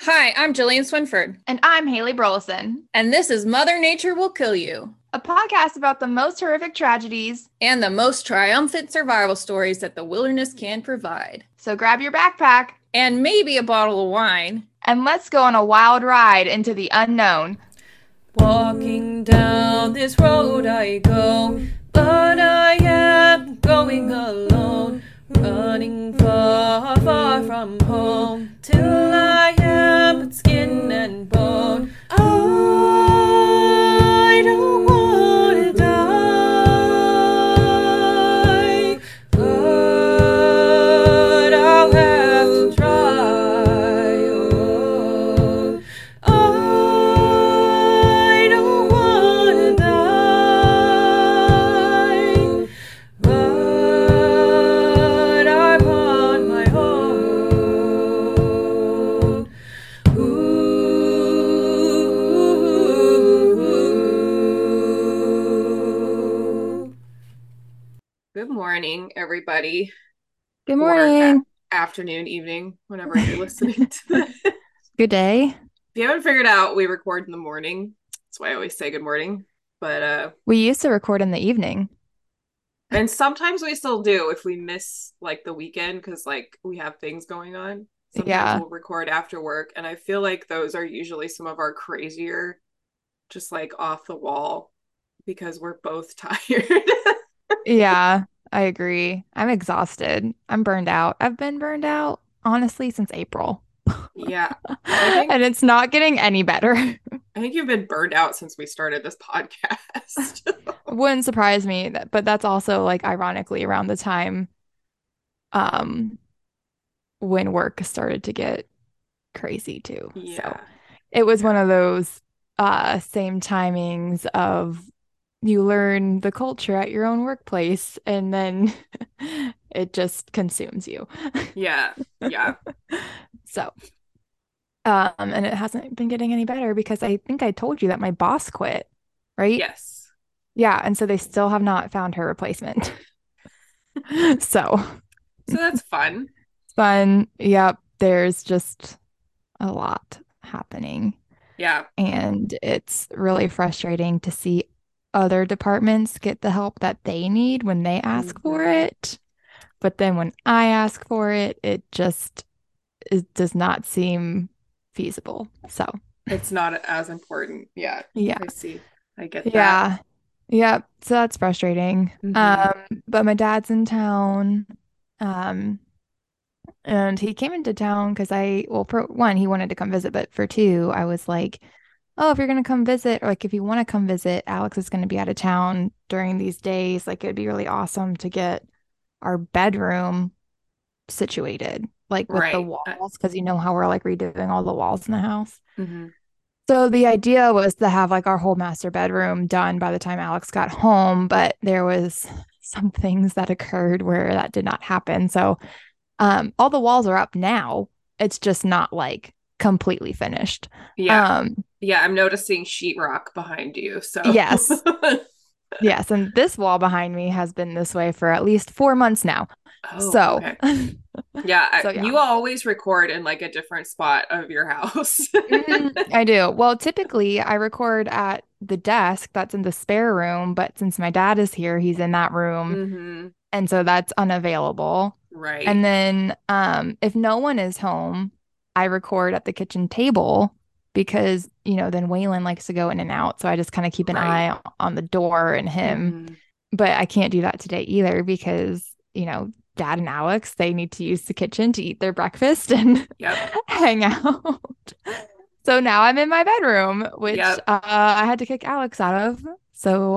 Hi, I'm Jillian Swinford, And I'm Haley Burleson, and this is Mother Nature Will Kill You, a podcast about the most horrific tragedies. and the most triumphant survival stories that the wilderness can provide. So grab your backpack And maybe a bottle of wine. and let's go on a wild ride into the unknown. Walking down this road I go, but I am going alone, running far, far from home, till I am but skin and bone. I don't wanna die, but I'll have to try. I don't wanna die, but I'm on my own. Ooh. Good morning, everybody, Good or morning. afternoon, evening, whenever you're listening to this. Good day. If you haven't figured out, we record in the morning. That's why I always say good morning. But We used to record in the evening. and sometimes we still do if we miss like the weekend because like we have things going on. Sometimes Yeah. we'll record after work, and I feel like those are usually some of our crazier, just like off the wall because we're both tired. Yeah, I agree. I'm exhausted. I'm burned out. I've been burned out, honestly, since April. Yeah. I think And it's not getting any better. I think you've been burned out since we started this podcast. It wouldn't surprise me that, but that's also like ironically around the time um when work started to get crazy too. So Yeah. it was one Yeah. of those same timings of you learn the culture at your own workplace and then it just consumes you. Yeah. Yeah. So and it hasn't been getting any better because I think I told you that my boss quit, right? Yes. Yeah, and so they still have not found her replacement. So So that's fun. it's fun. Yep, there's just a lot happening. Yeah. And it's really frustrating to see other departments get the help that they need when they ask for Hmm. it. But then when I ask for it, it does not seem feasible. So, It's not as important. Yeah. yeah. I see. I get that. Yeah. Yep. So that's frustrating. Hmm. But my dad's in town. Um, and he came into town because well, for one, he wanted to come visit, but for two, I was like, oh, if you're gonna come visit, or like if you want to come visit, Alex is gonna be out of town during these days. Like it'd be really awesome to get our bedroom situated, like with the Right. walls, because you know how we're like redoing all the walls in the house. Hmm. So the idea was to have like our whole master bedroom done by the time Alex got home, but there was some things that occurred where that did not happen. So all the walls are up now. It's just not like completely finished. Yeah. Um, Yeah. I'm noticing sheetrock behind you. So, yes. Yes, and this wall behind me has been this way for at least 4 months now. oh, So, okay. Yeah. so yeah. You always record in like a different spot of your house. I do. Well, typically I record at the desk that's in the spare room, but since my dad is here, he's in that room, Hmm. and so that's unavailable. And Right. then if no one is home, I record at the kitchen table because, then Waylon likes to go in and out, so I just kind of keep an Right. eye on the door and him. Hmm. But I can't do that today either because, Dad and Alex, they need to use the kitchen to eat their breakfast and Yep. hang out. So now I'm in my bedroom, which Yep. I had to kick Alex out of. So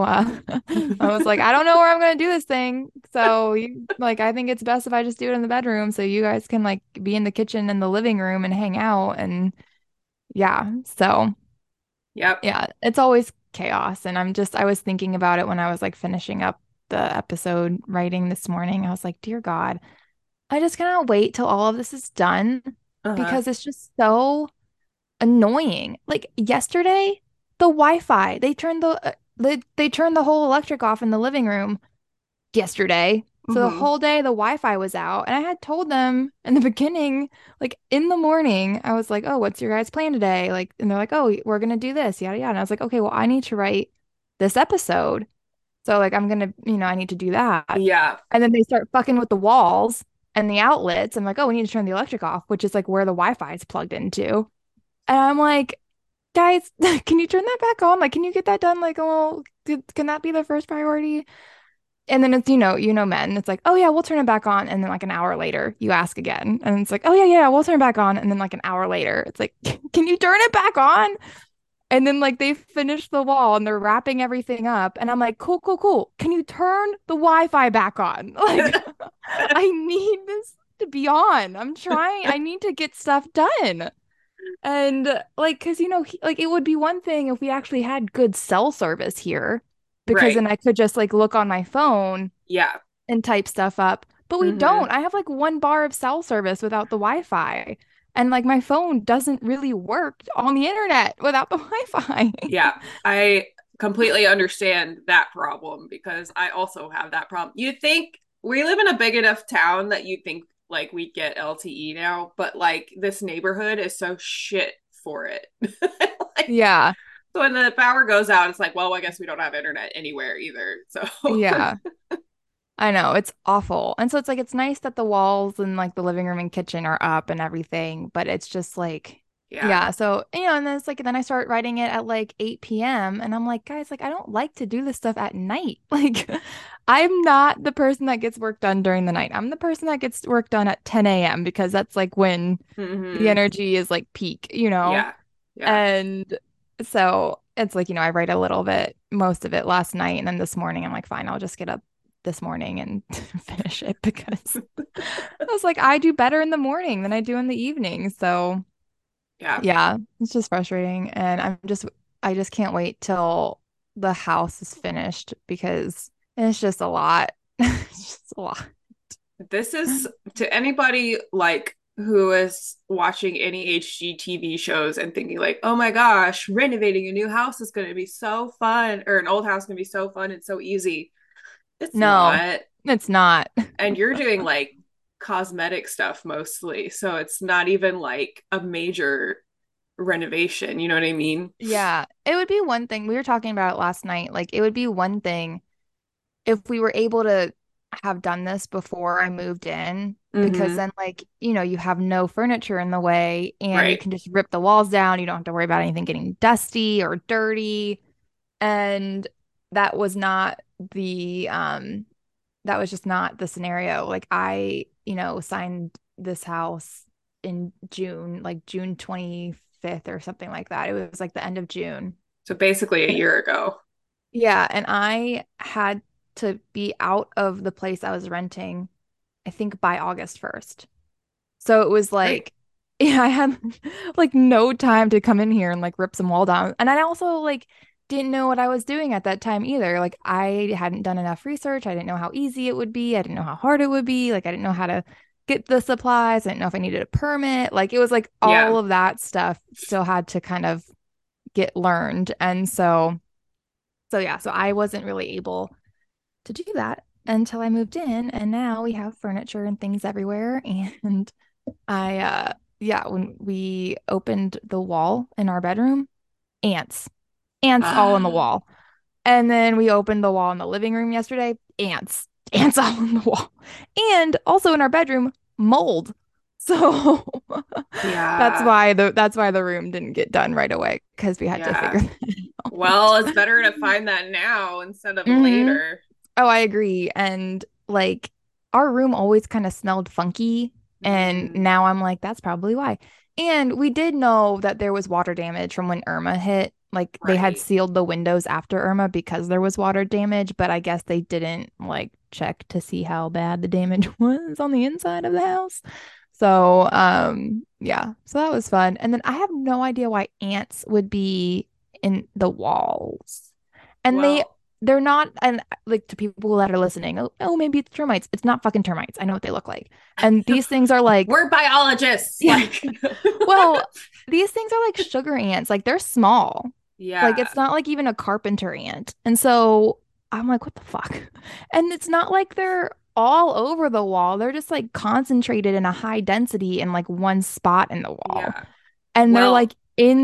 I was like, I don't know where I'm gonna do this thing. So I think it's best if I just do it in the bedroom, so you guys can like be in the kitchen and the living room and hang out. And yeah, so Yep. yeah, it's always chaos. And I was thinking about it when I was like finishing up the episode writing this morning. I was like, dear God, I just cannot wait till all of this is done Uh-huh. because it's just so annoying. Like yesterday, the Wi-Fi, they turned the whole electric off in the living room yesterday. So the Hmm. whole day the Wi-Fi was out, and I had told them in the beginning, like in the morning, I was like, "Oh, what's your guys' plan today?" Like, and they're like, "Oh, we're gonna do this, yada yada." And I was like, "Okay, well, I need to write this episode, so like I'm gonna, I need to do that." Yeah. And then they start fucking with the walls and the outlets. I'm like, "Oh, we need to turn the electric off," which is like where the Wi-Fi is plugged into. And I'm like, "Guys, can you turn that back on? Like, can you get that done? Like, oh, can that be the first priority?" And then it's, men. It's like, oh yeah, we'll turn it back on. And then like an hour later, you ask again. And it's like, oh yeah, yeah, we'll turn it back on. And then like an hour later, it's like, can you turn it back on? And then like they finish the wall and they're wrapping everything up. And I'm like, cool, cool, cool. Can you turn the Wi-Fi back on? Like, I need this to be on. I'm trying, I need to get stuff done. And like, because like it would be one thing if we actually had good cell service here, because Right. then I could just like look on my phone Yeah. and type stuff up. But we Hmm. don't. I have like one bar of cell service without the Wi-Fi. And like my phone doesn't really work on the internet without the Wi-Fi. Yeah. I completely understand that problem because I also have that problem. You think we live in a big enough town that you think like we get LTE now, but like this neighborhood is so shit for it. Like, Yeah. so when the power goes out, it's like, well, I guess we don't have internet anywhere either. So Yeah. I know. It's awful. And so it's like it's nice that the walls and like the living room and kitchen are up and everything, but it's just like yeah. yeah, so and then it's like then I start writing it at like 8 p.m. and I'm like, guys, like I don't like to do this stuff at night. Like I'm not the person that gets work done during the night. I'm the person that gets work done at 10 a.m. because that's like when the Hmm. energy is like peak. Yeah. Yeah. And so it's like, I write a little bit, most of it last night. And then this morning, I'm like, fine, I'll just get up this morning and finish it because I was like, I do better in the morning than I do in the evening. So Yeah. yeah, it's just frustrating. And I just can't wait till the house is finished because it's just a lot. It's just a lot. This is to anybody like who is watching any HGTV shows and thinking like, oh my gosh, renovating a new house is going to be so fun, or an old house is going to be so fun and so easy. It's No, not. it's not. And you're doing like cosmetic stuff mostly. So it's not even like a major renovation. You know what I mean? Yeah, it would be one thing. We were talking about it last night. Like, it would be one thing if we were able to have done this before I moved in, because Mm-hmm. then, like, you have no furniture in the way and you Right. can just rip the walls down. You don't have to worry about anything getting dusty or dirty. And that was not that was just not the scenario. Like, I, signed this house in June, like June 25th or something like that. It was like the end of June. So basically a year ago. Yeah, and I had to be out of the place I was renting, I think by August 1st. So it was Great. like, yeah, I had like no time to come in here and like rip some wall down. And I also like didn't know what I was doing at that time either. Like I hadn't done enough research. I didn't know how easy it would be. I didn't know how hard it would be. Like I didn't know how to get the supplies. I didn't know if I needed a permit. Like it was like all Yeah. of that stuff still had to kind of get learned. And so yeah, so I wasn't really able to do that until I moved in, and now we have furniture and things everywhere. And I yeah, when we opened the wall in our bedroom, ants. Ants all on the Ah, wall. And then we opened the wall in the living room yesterday, ants. Ants all on the wall. And also in our bedroom, mold. So yeah. that's why the room didn't get done right away because we had to Yeah. figure that Well, out. it's better to find that now instead of Hmm. later. Oh, I agree. And like our room always kind of smelled funky. And Mm, now I'm like, that's probably why. And we did know that there was water damage from when Irma hit. Like they had right. sealed the windows after Irma because there was water damage, but I guess they didn't like check to see how bad the damage was on the inside of the house. So, yeah, so that was fun. And then I have no idea why ants would be in the walls. And Well, they're not, and like to people that are listening, oh, maybe it's termites. It's not fucking termites. I know what they look like. And these things are like, we're biologists. yeah, Like, well, these things are like sugar ants. Like they're small. Like yeah. it's not like even a carpenter ant. And so I'm like, what the fuck? And it's not like they're all over the wall. They're just like concentrated in a high density in like one spot in the wall. Yeah. And they're Well, like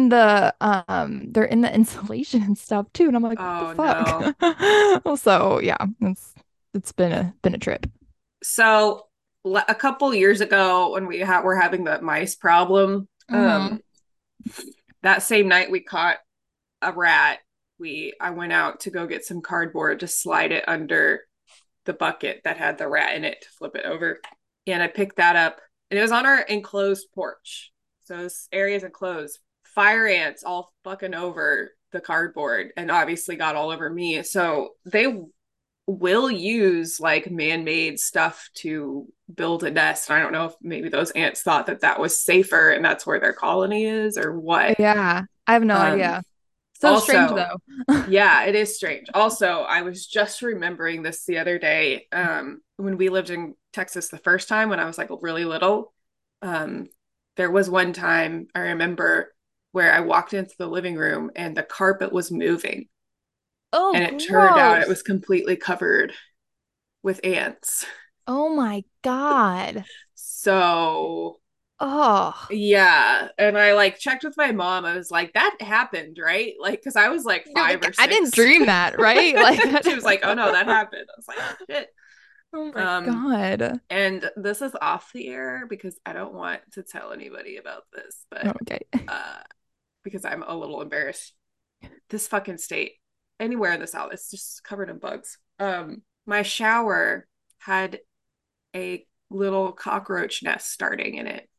they're in the insulation and stuff too. And I'm like, what the oh fuck? no. So yeah, it's been a trip. So a couple years ago when were having the mice problem, Hmm. that same night we caught a rat. I went out to go get some cardboard to slide it under the bucket that had the rat in it to flip it over. And I picked that up and it was on our enclosed porch. So this area is enclosed. Fire ants all fucking over the cardboard and obviously got all over me. So they will use like man-made stuff to build a nest. And I don't know if maybe those ants thought that that was safer and that's where their colony is or what. Yeah, I have no Um, idea. So strange also, though. yeah, it is strange. Also, I was just remembering this the other day. When we lived in Texas the first time when I was like really little, um, there was one time I remember where I walked into the living room and the carpet was moving. Oh, And it turned out it gross. was completely covered with ants. Oh my God. So Oh, yeah. And I like checked with my mom. I was like, that happened, right? Like, cause I was like you're five like, or I didn't six. dream that, right? Like, She was like, oh no, that happened. I was like, oh shit. oh my Um, God. and this is off the air because I don't want to tell anybody about this, but Okay. uh because I'm a little embarrassed. This fucking state, anywhere in the South, it's just covered in bugs. My shower had a little cockroach nest starting in it.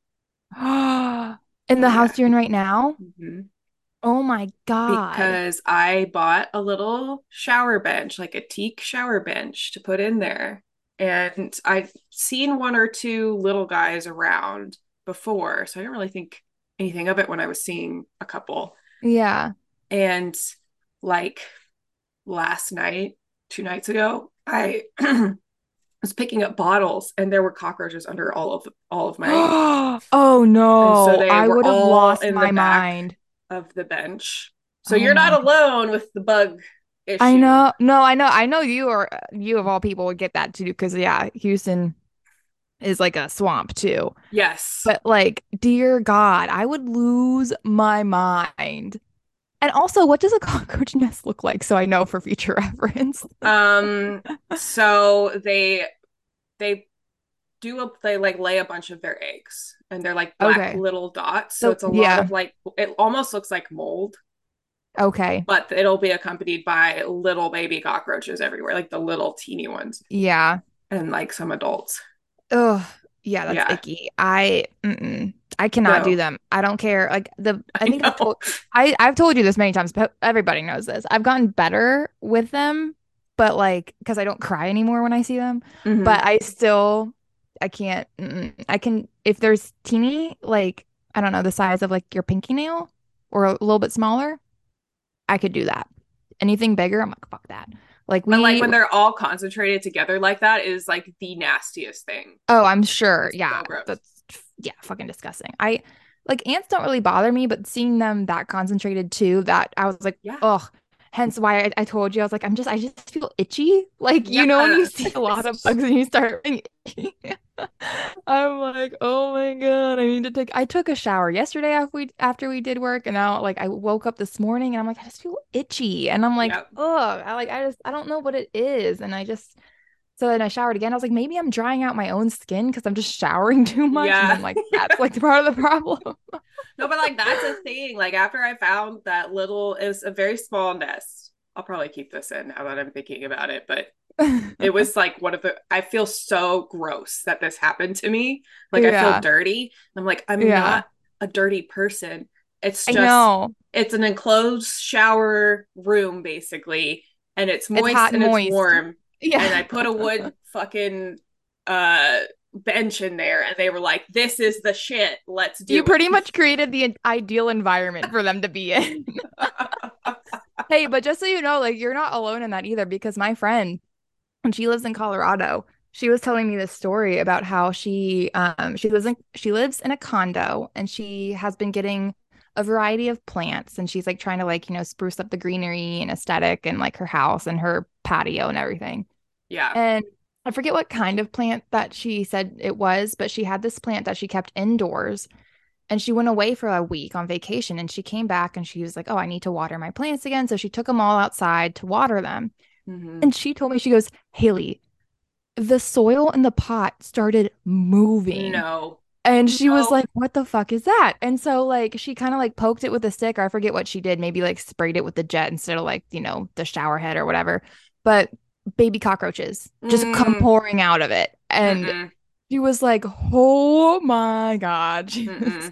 In the Oh house yeah. you're in right now? Mm-hmm. Oh my God. Because I bought a little shower bench, like a teak shower bench to put in there. And I've seen one or two little guys around before, so I didn't really think anything of it when I was seeing a couple. Yeah. And like last night, 2 nights ago, I was picking up bottles and there were cockroaches under all of my, Oh and so no, they I were would have all lost in the my back mind. of the bench. So Oh you're not my God. alone with the bug I issue. know. No, I know you of all people would get that too, because yeah, Houston is like a swamp too. Yes. But like, dear God, I would lose my mind. And also, what does a cockroach nest look like? So I know for future reference. Um, so they they like lay a bunch of their eggs and they're like black Okay. little dots. So So it's a lot yeah. of like it almost looks like mold, Okay. but it'll be accompanied by little baby cockroaches everywhere, like the little teeny ones, Yeah. and like some adults. Ugh. Yeah, that's Yeah. icky. I cannot do So them. I don't care. Like I I think know. I've told you this many times, but everybody knows this. I've gotten better with them, but like because I don't cry anymore when I see them. Hmm. But I can't. I can if there's teeny, like I don't know, the size of like your pinky nail or a little bit smaller, I could do that. Anything bigger, I'm like, fuck that. Like But like when they're all concentrated together like that is like the nastiest thing. oh, I'm sure. It's Yeah, so gross. that's yeah, fucking disgusting. I like ants don't really bother me, but seeing them that concentrated too, that I was like, Yeah. ugh. Hence why I told you I was like, I just feel itchy. Like you know when you see a lot of Yes. bugs and you start being itchy. I'm like, oh my God, I need to take. I took a shower yesterday after we did work, and now like I woke up this morning and I'm like, I just feel itchy, and I'm like, Yep. ugh, I don't know what it is, and I just so then I showered again. I was like, maybe I'm drying out my own skin because I'm just showering too much. And Yeah. then like that's like the part of the problem. No, but like that's a thing. Like after I found that little, it was a very small nest. I'll probably keep this in now that I'm thinking about it, but it was like one of the, I feel so gross that this happened to me. Like I feel Yeah. dirty. I'm like, I'm Yeah. not a dirty person. It's I just, know. it's an enclosed shower room basically, and it's It's moist hot and and it's moist. warm. And I Yeah. put a wood fucking uh bench in there and they were like, this is the shit. Let's You do pretty it. much created the ideal environment for them to be in. Hey, but just so you know, like you're not alone in that either because my friend, when she lives in Colorado, she was telling me this story about how she lives in a condo and she has been getting a variety of plants and she's like trying to like, spruce up the greenery and aesthetic and like her house and her patio and everything. Yeah. And I forget what kind of plant that she said it was, but she had this plant that she kept indoors. And she went away for a week on vacation and she came back and she was like, "Oh, I need to water my plants again." So she took them all outside to water them. Hmm. And she told me, she goes, "Haley, the soil in the pot started moving." No. And she was No. like, "What the fuck is that?" And so like she kind of like poked it with a stick, or I forget what she did, maybe like sprayed it with the jet instead of like, the shower head or whatever. But baby cockroaches just come Mm, pouring out of it. And mm-mm, she was like, "Oh my God." She was mm-mm,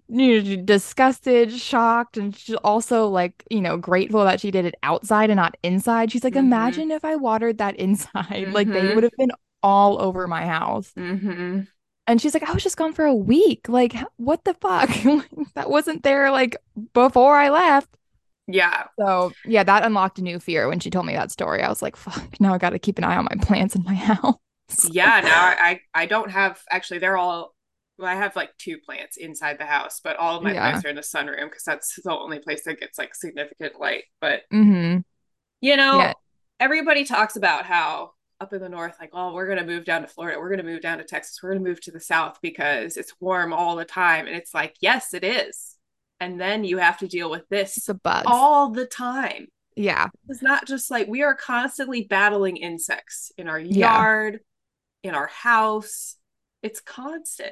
disgusted, shocked, and she's also like, grateful that she did it outside and not inside. She's like, mm-hmm, "Imagine if I watered that inside. Like they mm-hmm, would have been all over my house." mm-hmm. And she's like, "I was just gone for a week. Like, what the fuck?" That wasn't there like before I left. Yeah. So, yeah, that unlocked a new fear when she told me that story. I was like, fuck, now I got to keep an eye on my plants in my house. Yeah. Now I don't have actually they're all well, I have like two plants inside the house, but all of my Yeah. plants are in the sunroom because that's the only place that gets like significant light. But Hmm. you Yeah. know, everybody talks about how up in the north, like, oh, we're gonna move down to Florida, we're gonna move down to Texas, we're gonna move to the south because it's warm all the time. And it's like, yes, it is. And then you have to deal with this The bugs. all the time. Yeah. It's not just like we are constantly battling insects in our Yeah. yard, in our house. It's constant.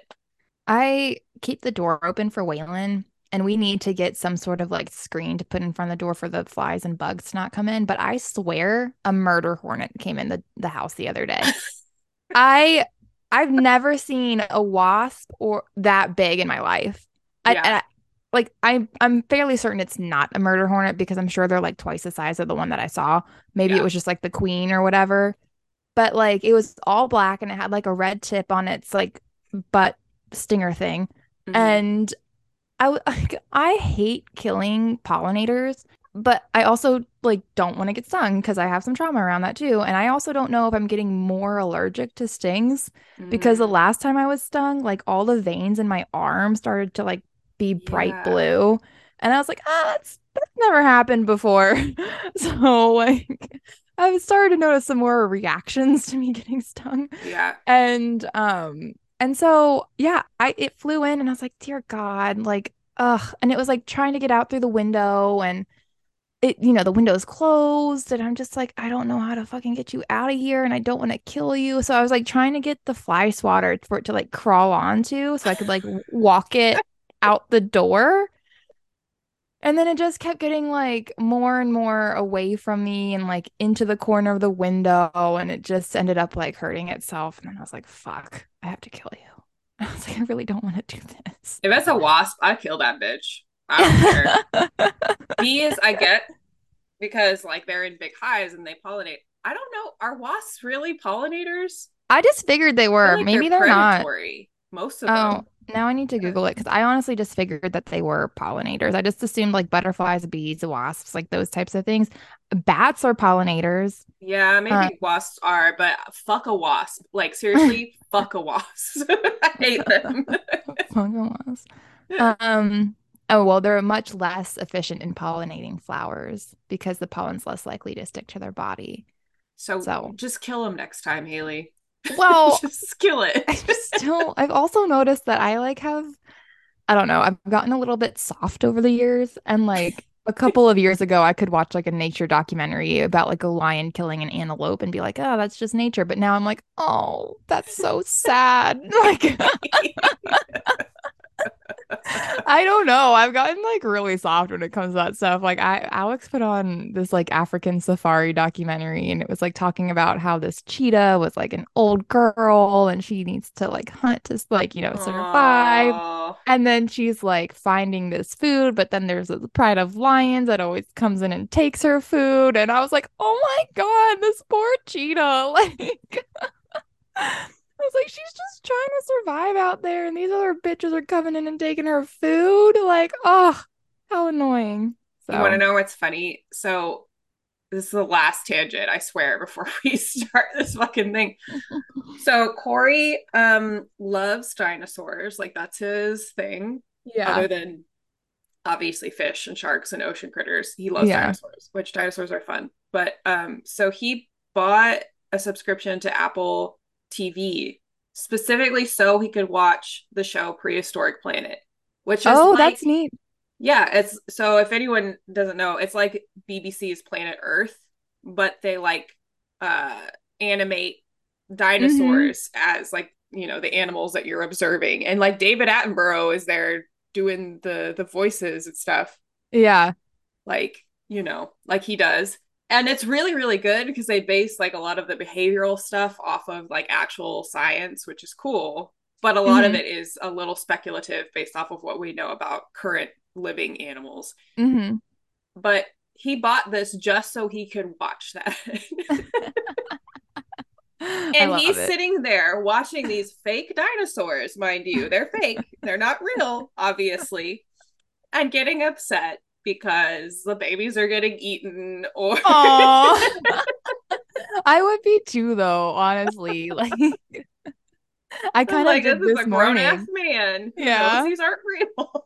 I keep the door open for Waylon, and we need to get some sort of like screen to put in front of the door for the flies and bugs to not come in. But I swear a murder hornet came in the house the other day. I I've never seen a wasp or that big in my life. Yeah. Like I'm fairly certain it's not a murder hornet because I'm sure they're like twice the size of the one that I saw. Maybe it Yeah. was just like the queen or whatever. But like it was all black and it had like a red tip on its like butt stinger thing. Mm-hmm. And I hate killing pollinators, but I also like don't want to get stung because I have some trauma around that too. And I also don't know if I'm getting more allergic to stings because the Mm-hmm. last time I was stung, like all the veins in my arm started to like be bright Yeah. blue. And I was like, that's never happened before. So like I've started to notice some more reactions to me getting stung. Yeah. And so yeah, I it flew in and I was like, "Dear God," like, ugh. And it was like trying to get out through the window and the window's closed and I'm just like, "I don't know how to fucking get you out of here and I don't want to kill you." So I was like trying to get the fly swatter for it to like crawl onto so I could like walk it out the door. And then it just kept getting like more and more away from me and like into the corner of the window. And it just ended up like hurting itself. And then I was like, fuck, I have to kill you. I was like, I really don't want to do this. If it's a wasp, I kill that bitch. I don't care. Bees, I get because like they're in big hives and they pollinate. I don't know. Are wasps really pollinators? I just figured they I feel were. like they're Maybe they're not. predatory, most of Oh, them. now I need to Google it because I honestly just figured that they were pollinators. I just assumed like butterflies, bees, wasps, like those types of things. Bats are pollinators. Yeah, Uh, maybe wasps are, but fuck a wasp. Like seriously, fuck a wasp. I hate them. Fungal ones. Um, oh, well, they're much less efficient in pollinating flowers because the pollen's less likely to stick to their body. So So, just kill them next time, Haley. well, Just kill it. I've also noticed that I like I don't know, I've gotten a little bit soft over the years. And like a couple of years ago, I could watch like a nature documentary about like a lion killing an antelope and be like, "Oh, that's just nature." But now I'm like, "Oh, that's so sad." Like, I don't know. I've gotten like really soft when it comes to that stuff. Like Alex put on this like African safari documentary and it was like talking about how this cheetah was like an old girl and she needs to like hunt to like, survive. Oh, And then she's like finding this food, but then there's a pride of lions that always comes in and takes her food. And I was like, "Oh my God, this poor cheetah." Like I was like, she's just trying to survive out there, and these other bitches are coming in and taking her food. Like, oh, how annoying. you want to So, know what's funny? So this is the last tangent, I swear, before we start this fucking thing. So Corey loves dinosaurs, like that's his thing. yeah, Other than obviously fish and sharks and ocean critters, he loves yeah. dinosaurs, which dinosaurs are fun. But so he bought a subscription to Apple TV specifically so he could watch the show Prehistoric Planet, which is Oh, like, that's neat. yeah, it's so if anyone doesn't know, it's like BBC's Planet Earth, but they like uh animate Mm-hmm. dinosaurs as like, the animals that you're observing. And like David Attenborough is there doing the voices and stuff, Yeah. like, like he does. And it's really, really good because they base like a lot of the behavioral stuff off of like actual science, which is cool. But a lot of Mm-hmm. it is a little speculative based off of what we know about current living animals. Mm-hmm. But he bought this just so he could watch that. I And love he's it. sitting there watching these fake dinosaurs, mind you. They're fake, they're not real, obviously, and getting upset because the babies are getting eaten or Oh, I would be too, though, honestly. Like, I I'm kind of like, this did is a this grown ass morning. man who knows Yeah. these aren't real.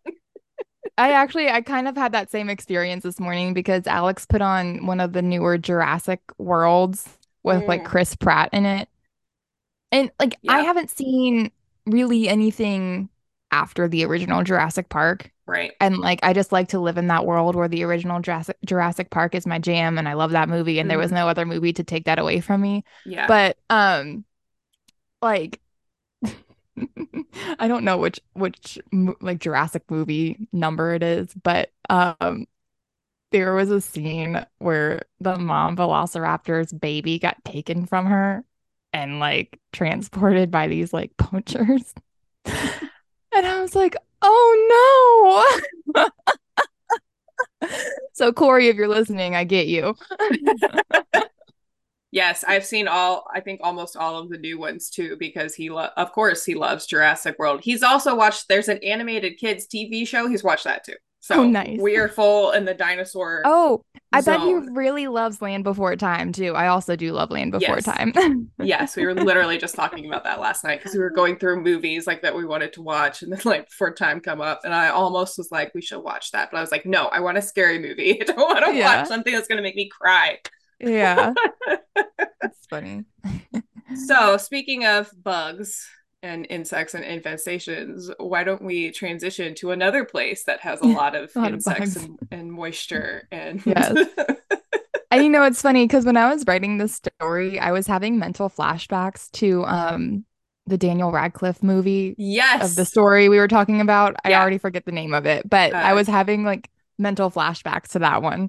I kind of had that same experience this morning because Alex put on one of the newer Jurassic Worlds with like Mm, Chris Pratt in it. And like I yep, haven't seen really anything after the original Jurassic Park. right. And like I just like to live in that world where the original Jurassic Park is my jam and I love that movie and there was Mm-hmm. no other movie to take that away from me. Yeah. But like I don't know like Jurassic movie number it is, but there was a scene where the mom velociraptor's baby got taken from her and like transported by these like poachers. And I was like, oh no. So Corey, if you're listening, I get you. Yes, I've seen I think almost all of the new ones too, because of course, he loves Jurassic World. He's also watched, there's an animated kids TV show. He's watched that too. Oh, So nice. we are full in the dinosaur Oh, I bet he zone. really loves Land Before Time too. I also do love Land Before Yes. Time. Yes. We were literally just talking about that last night because we were going through movies like that we wanted to watch. And then, like, before time come up, and I almost was like, we should watch that. But I was like, no, I want a scary movie. I don't want to watch Yeah. something that's going to make me cry. Yeah. It's funny. So, speaking of bugs and insects and infestations, why don't we transition to another place that has a lot of A lot of insects bugs. and moisture and Yes. And it's funny because when I was writing this story, I was having mental flashbacks to the Daniel Radcliffe movie of the yes, story we were talking about. I yeah, already forget the name of it, but I uh, was having like mental flashbacks to that one.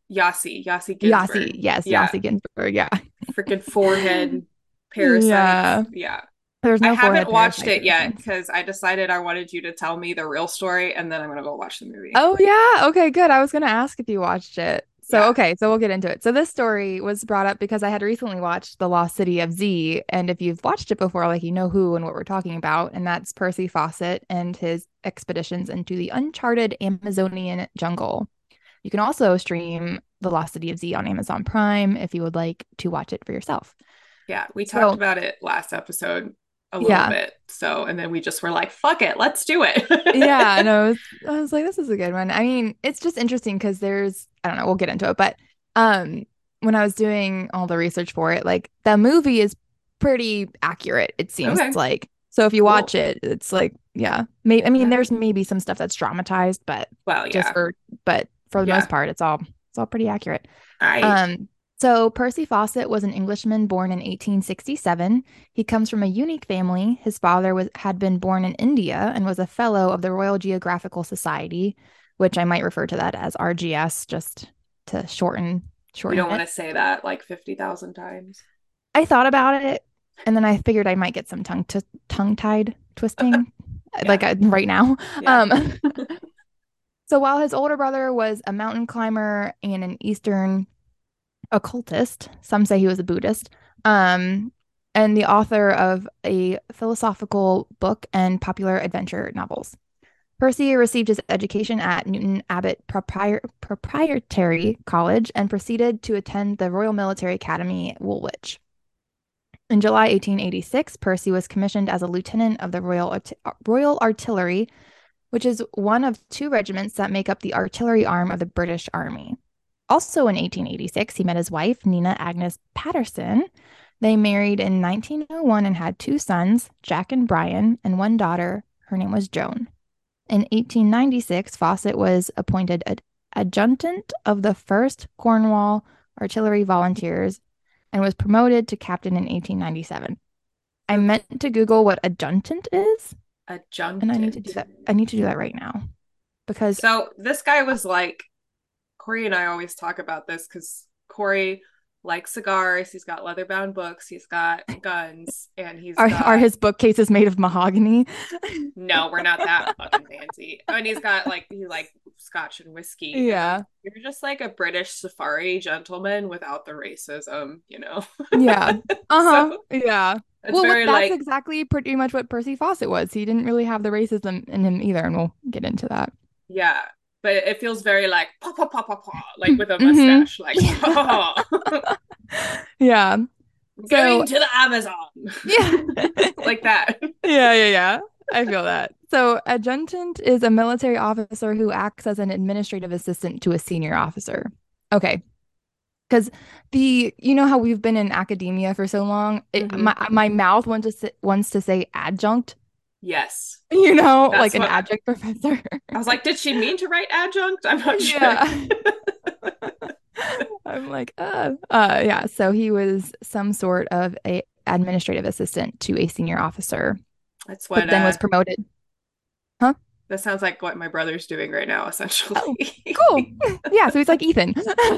Yasi Yasi, Ginsburg, yes, yeah, Yasi Ginsburg, yeah. freaking forehead parasites, Yeah. yeah. There's I no haven't forehead watched parasites it in this yet one. because I decided I wanted you to tell me the real story, and then I'm gonna go watch the movie. Oh yeah. Okay, good. I was gonna ask if you watched it. So Yeah, okay, so we'll get into it. So this story was brought up because I had recently watched The Lost City of Z, and if you've watched it before, like you know who and what we're talking about, and that's Percy Fawcett and his expeditions into the uncharted Amazonian jungle. You can also stream The Lost City of Z on Amazon Prime if you would like to watch it for yourself. yeah. We talked So about it last episode a little yeah, bit. So, and then we just were like, fuck it, let's do yeah, and it. I was like, this is a good one. I mean, it's just interesting because I don't know, we'll get into it, but when I was doing all the research for it, like the movie is pretty accurate, it seems Okay, like. So if you watch cool. it, it's like, yeah, maybe I mean, Yeah. there's maybe some stuff that's dramatized, but Well, just yeah. for but for the most Yeah. part, it's all pretty accurate. I Um, so Percy Fawcett was an Englishman born in 1867. He comes from a unique family. His father had been born in India and was a fellow of the Royal Geographical Society, which I might refer to that as RGS just to You shorten don't want it. to say that like 50,000 times. I thought about it and then I figured I might get some tongue-tied twisting Yeah. right now. Yeah. Um, so while his older brother was a mountain climber and an Eastern occultist. Some say he was a Buddhist. Um, and the author of a philosophical book and popular adventure novels. Percy received his education at Newton Abbot Proprietary College and proceeded to attend the Royal Military Academy at Woolwich. In July 1886, Percy was commissioned as a lieutenant of the Royal Artillery, which is one of two regiments that make up the artillery arm of the British Army. Also in 1886, he met his wife, Nina Agnes Patterson. They married in 1901 and had two sons, Jack and Brian, and one daughter. Her name was Joan. In 1896, Fawcett was appointed adjutant of the 1st Cornwall Artillery Volunteers and was promoted to captain in 1897. I Okay. meant to Google what adjutant is, and I need to do Adjunctant. that. I need to do that right now because So this guy was like, Corey and I always talk about this because Corey likes cigars, he's got leather bound books, he's got guns, and he's are got, his bookcases made of mahogany? no, we're not that fucking fancy. And he's got like, he like scotch and whiskey, and Yeah. you're just like a British safari gentleman without the racism, you know? Yeah. So Uh-huh. Yeah. it's Well, very that's like, exactly pretty much what Percy Fawcett was. He didn't really have the racism in him either, and we'll get into that. yeah, but it feels very like pa pa pa pa pa, like with a Hmm. mustache, like pa, Yeah. So, going to the Amazon, yeah. like that. Yeah. I feel that. So, adjutant is a military officer who acts as an administrative assistant to a senior officer. Okay. Because you know how we've been in academia for so long, Hmm. my mouth wants to say adjunct, Yes, like that's an what adjunct professor. I was like. Did she mean to write adjunct? I'm not sure. Yeah. I'm like, yeah. So he was some sort of a administrative assistant to a senior officer, That's but what then was promoted. Huh? that sounds like what my brother's doing right now, Oh, essentially. cool. Yeah, so he's like Ethan.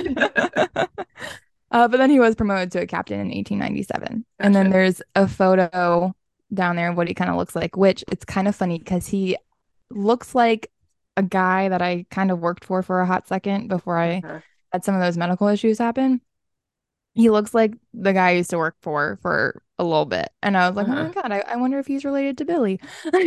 But then he was promoted to a captain in 1897. And then Gotcha. there's a photo down there of what he kind of looks like, which it's kind of funny because he looks like a guy that I kind of worked for a hot second before I Uh-huh. had some of those medical issues happen. He looks like the guy I used to work for a little bit. And I was like, oh Uh-huh. my God, I wonder if he's related to Billy.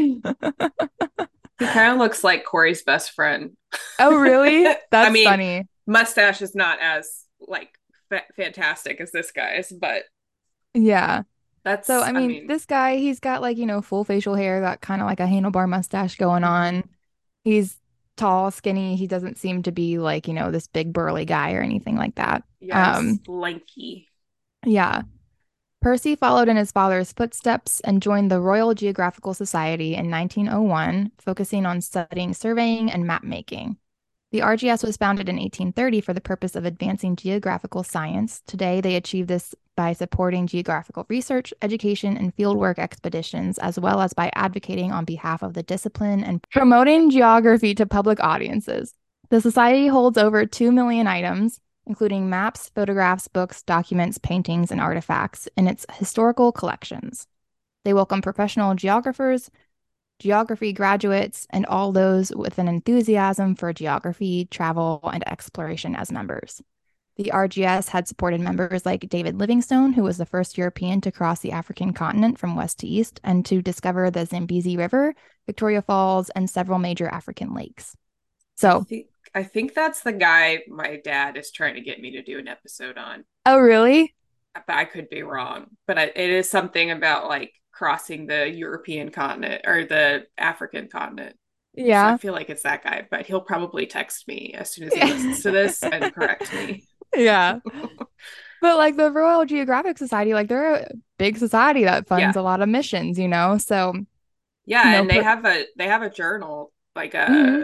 He kind of looks like Corey's best friend. Oh, really? I That's mean, funny. mustache is not as like fantastic as this guy's, but Yeah. So, that's, I I mean, mean, this guy, he's got like, full facial hair, got kind of like a handlebar mustache going mhm. on. He's tall, skinny. He doesn't seem to be like, this big burly guy or anything like that. Yeah, he's lanky. Yeah. Percy followed in his father's footsteps and joined the Royal Geographical Society in 1901, focusing on studying surveying and map making. The RGS was founded in 1830 for the purpose of advancing geographical science. Today, they achieve this by supporting geographical research, education, and fieldwork expeditions, as well as by advocating on behalf of the discipline and promoting geography to public audiences. The Society holds over 2 million items, including maps, photographs, books, documents, paintings, and artifacts, in its historical collections. They welcome professional geographers, geography graduates, and all those with an enthusiasm for geography, travel, and exploration as members. The RGS had supported members like David Livingstone, who was the first European to cross the African continent from west to east and to discover the Zambezi River, Victoria Falls, and several major African lakes. I So, think I think that's the guy my dad is trying to get me to do an episode on. oh, really? But I could be wrong. But it is something about like crossing the European continent or the African continent. So I Yeah. feel like it's that guy, but he'll probably text me as soon as he listens to this and correct me. Yeah. But like the Royal Geographic Society, like they're a big society that Yeah. funds a lot of missions. So, Yeah, you know, and they have a journal like mhm.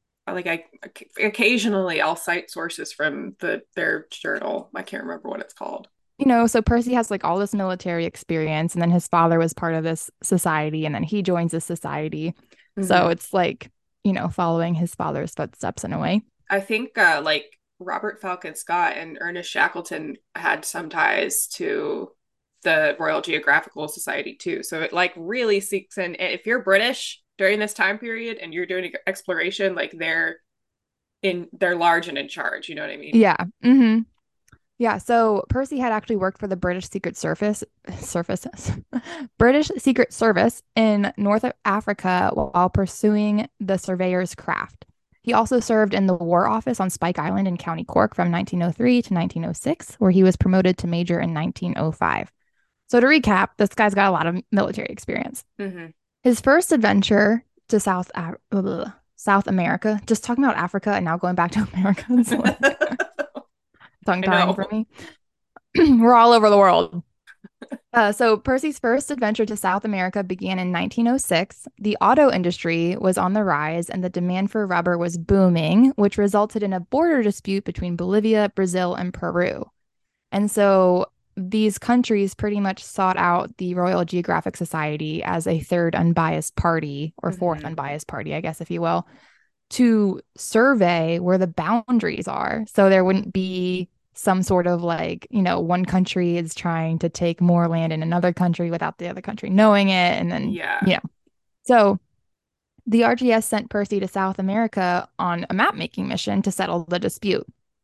I occasionally I'll cite sources from their journal. I can't remember what it's called. So Percy has like all this military experience, and then his father was part of this society, and then he joins this society. So Hmm. it's like, following his father's footsteps in a way. I think like Robert Falcon Scott and Ernest Shackleton had some ties to the Royal Geographical Society too. So it like really seeks in. If you're British during this time period and you're doing exploration, like they're large and in charge. You know what I mean? Yeah. Yeah. So Percy had actually worked for the British Secret Services, British Secret Service in North Africa while pursuing the surveyor's craft. He also served in the War Office on Spike Island in County Cork from 1903 to 1906, where he was promoted to major in 1905. So to recap, this guy's got a lot of military experience. Hmm. His first adventure to South America, just talking about Africa and now going back to America. It's like, tongue I tying for know. me. We're all over the world. So Percy's first adventure to South America began in 1906. The auto industry was on the rise and the demand for rubber was booming, which resulted in a border dispute between Bolivia, Brazil, and Peru. And so these countries pretty much sought out the Royal Geographic Society as a third unbiased party, or fourth Hmm. unbiased party, I guess, if you will, to survey where the boundaries are. So there wouldn't be some sort of like, one country is trying to take more land in another country without the other country knowing it. And then, Yeah. so the RGS sent Percy to South America on a map making mission to settle the dispute.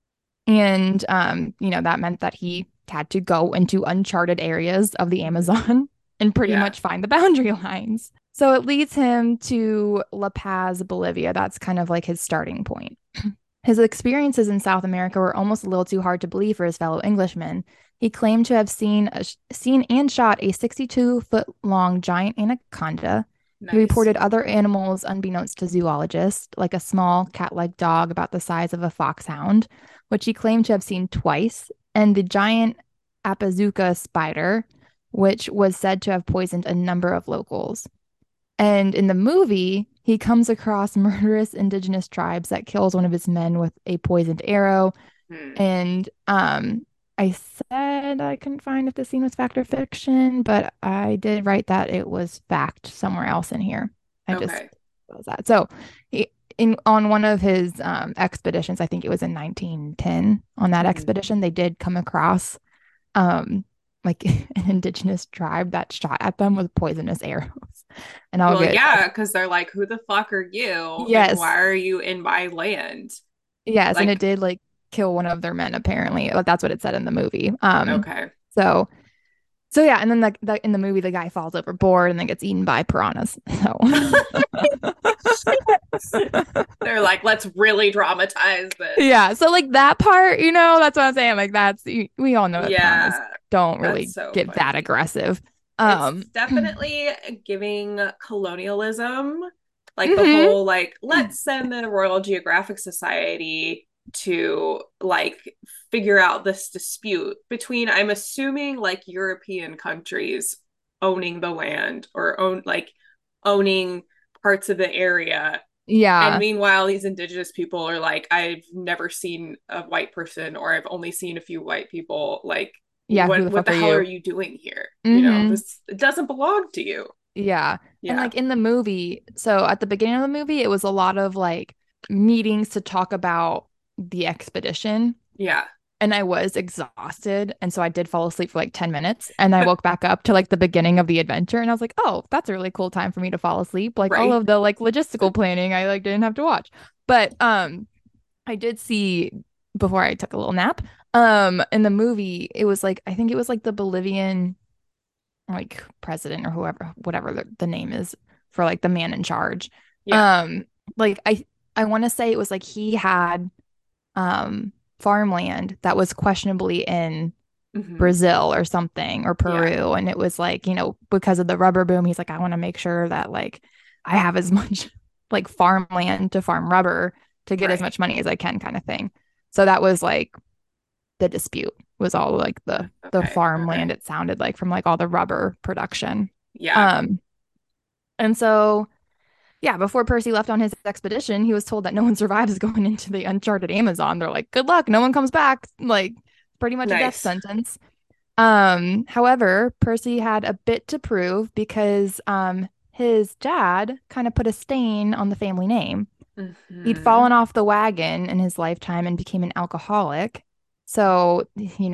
And, that meant that he had to go into uncharted areas of the Hmm. Amazon and pretty Yeah. much find the boundary lines. So it leads him to La Paz, Bolivia. That's kind of like his starting point. His experiences in South America were almost a little too hard to believe for his fellow Englishmen. He claimed to have seen and shot a 62-foot long giant anaconda. He Nice. reported other animals unbeknownst to zoologists, like a small cat-like dog about the size of a foxhound, which he claimed to have seen twice, and the giant Apazuca spider, which was said to have poisoned a number of locals. And in the movie, he comes across murderous indigenous tribes that kills one of his men with a poisoned arrow. Hmm. And I said I couldn't find if the scene was fact or fiction, but I did write that it was fact somewhere else in here. I just Okay. was that. So he in on one of his expeditions, I think it was in 1910, on that Hmm. expedition, they did come across um like an indigenous tribe that shot at them with poisonous arrows. And Well, yeah, because they're like, who the fuck are you? And yes, why are you in my land? yes, and it Like, did like kill one of their men apparently. Like, that's what it said in the movie. okay. So yeah, and then in the movie the guy falls overboard and then gets eaten by piranhas. So They're like, let's really dramatize this. yeah, so like that part, that's what I'm saying. Like we all know that piranhas Yeah, don't that's really so get that funny. aggressive. It's Um, definitely giving colonialism, like the mhm. whole like let's send the Royal Geographic Society to like figure out this dispute between, I'm assuming, like European countries owning the land or owning parts of the area. And Yeah, meanwhile, these indigenous people are like, I've never seen a white person, or I've only seen a few white people. Like, yeah, who the what fuck the are hell are you? you doing here? Hmm. This, it doesn't belong to you. Yeah. And Yeah. like in the movie, so at the beginning of the movie, it was a lot of like meetings to talk about the expedition. Yeah. And I was exhausted. And so I did fall asleep for like 10 minutes. And I woke back up to like the beginning of the adventure. And I was like, oh, that's a really cool time for me to fall asleep. Like all Right. of the like logistical planning, I like didn't have to watch. But I did see before I took a little nap. In the movie, it was like I think it was like the Bolivian like president or whoever, whatever the name is for like the man in charge. Yeah. Um, like I want to say it was like he had farmland that was questionably in Hmm. Brazil or something or Yeah. Peru, and it was like, because of the rubber boom, he's like, I want to make sure that like I have as much like farmland to farm rubber to get as Right. much money as I can, kind of thing. So that was like the dispute, was all like the Okay. farmland, Okay. it sounded like, from like all the rubber production. Yeah. Um, and so yeah, before Percy left on his expedition, he was told that no one survives going into the uncharted Amazon. They're like, good luck, no one comes back. Like pretty much a death Nice. sentence. However, Percy had a bit to prove because his dad kind of put a stain on the family name. He'd Hmm. fallen off the wagon in his lifetime and became an alcoholic. So,